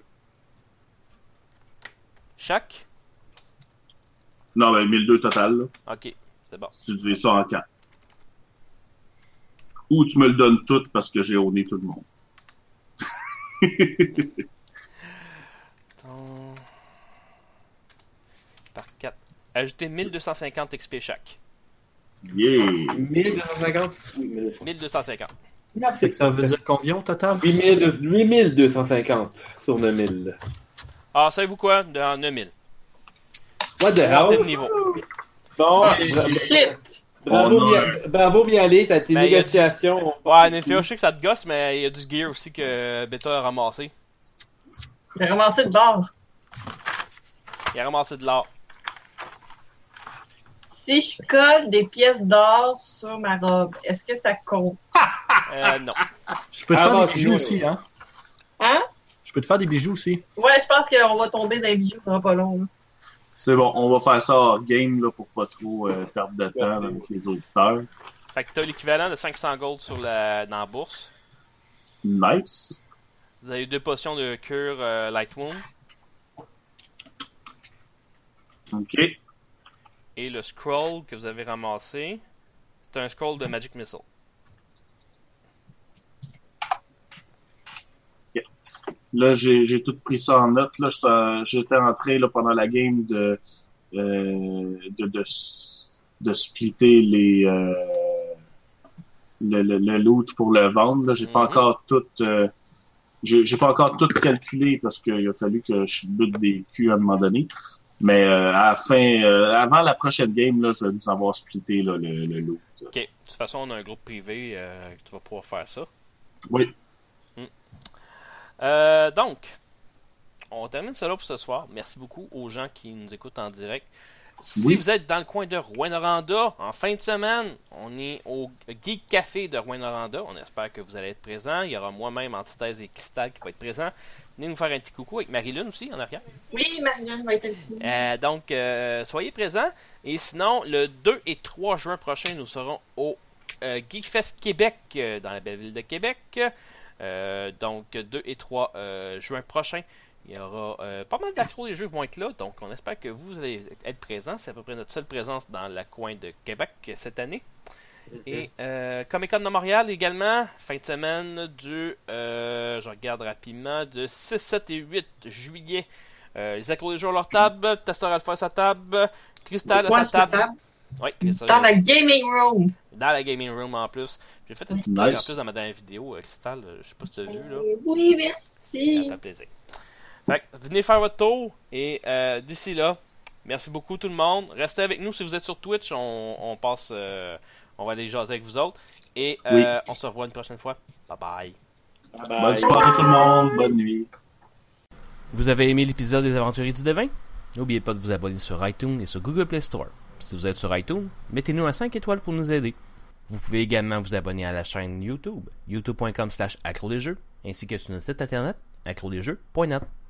Chaque? Non, ben 1002 total, là. Ok. C'est bon. Tu divises ça en 4. Ou tu me le donnes tout parce que j'ai honné tout le monde. Par 4. Ajoutez 1250 XP chaque. Yeah! 1250? Oui, 1250. merci. Ça veut dire combien au total? 8250 sur 9000. Ah, savez-vous quoi? En 9000. What the Montée de hell? niveau. Bon, Shit! bravo Mialé, t'as tes Ben, y a négociations. Ouais, Ninfeo, je sais que ça te gosse, mais il y a du gear aussi que Beta a ramassé. J'ai ramassé de l'or. Il a ramassé de l'or. Si je colle des pièces d'or sur ma robe, est-ce que ça compte? Non. Je peux te faire Ah, des bijoux bon, aussi, hein? Hein? Je peux te faire des bijoux aussi. Ouais, je pense qu'on va tomber dans les bijoux dans pas long. Là. C'est bon, on va faire ça hors game là, pour pas trop perdre de temps avec les auditeurs. Fait que t'as l'équivalent de 500 gold dans la bourse. Nice. Vous avez 2 potions de cure Light Wound. OK. Et le scroll que vous avez ramassé. c'est un scroll de Magic Missile. Là, j'ai tout pris ça en note. Là, j'étais en train là, pendant la game de splitter le loot pour le vendre. Là, j'ai pas encore tout j'ai pas encore tout calculé parce qu'il a fallu que je bute des culs à un moment donné. Mais à la fin, avant la prochaine game, là, je vais nous avoir splitté là, le loot. Ok. De toute façon, on a un groupe privé tu vas pouvoir faire ça. Oui. Donc, on termine cela pour ce soir. Merci beaucoup aux gens qui nous écoutent en direct. Si vous êtes dans le coin de Rouyn-Noranda, en fin de semaine, on est au Geek Café de Rouyn-Noranda. On espère que vous allez être présents. Il y aura moi-même, Antithèse et Crystal qui va être présent. Venez nous faire un petit coucou avec Marilyn aussi en arrière. Oui, Marilyn va être ici. Donc, soyez présents. Et sinon, le 2 et 3 juin prochain, nous serons au Geekfest Québec, dans la belle ville de Québec. Donc, 2 et 3 juin prochain. Il y aura pas mal d'accros des jeux vont être là, donc on espère que vous allez être présents. C'est à peu près notre seule présence dans le coin de Québec cette année. Et Comic-Con de Montréal également, fin de semaine du, je regarde rapidement, de 6, 7 et 8 juillet. Les accros des jeux à leur table, Testeur Alpha à sa table, Crystal à sa table. Oui, dans la gaming room. Dans la gaming room en plus. J'ai fait un petit plug en plus dans ma dernière vidéo, Crystal, je sais pas si tu as vu là. Oui, merci. Ça fait plaisir. Fait que, venez faire votre tour et d'ici là, merci beaucoup tout le monde. Restez avec nous si vous êtes sur Twitch, on passe, on va aller jaser avec vous autres et on se revoit une prochaine fois. Bye bye. Bonne soirée tout le monde, bonne nuit. Vous avez aimé l'épisode des Aventuriers du Devin? N'oubliez pas de vous abonner sur iTunes et sur Google Play Store. Si vous êtes sur iTunes, mettez-nous un 5 étoiles pour nous aider. Vous pouvez également vous abonner à la chaîne YouTube, youtube.com/accrodesjeux, ainsi que sur notre site internet, accrodesjeux.net.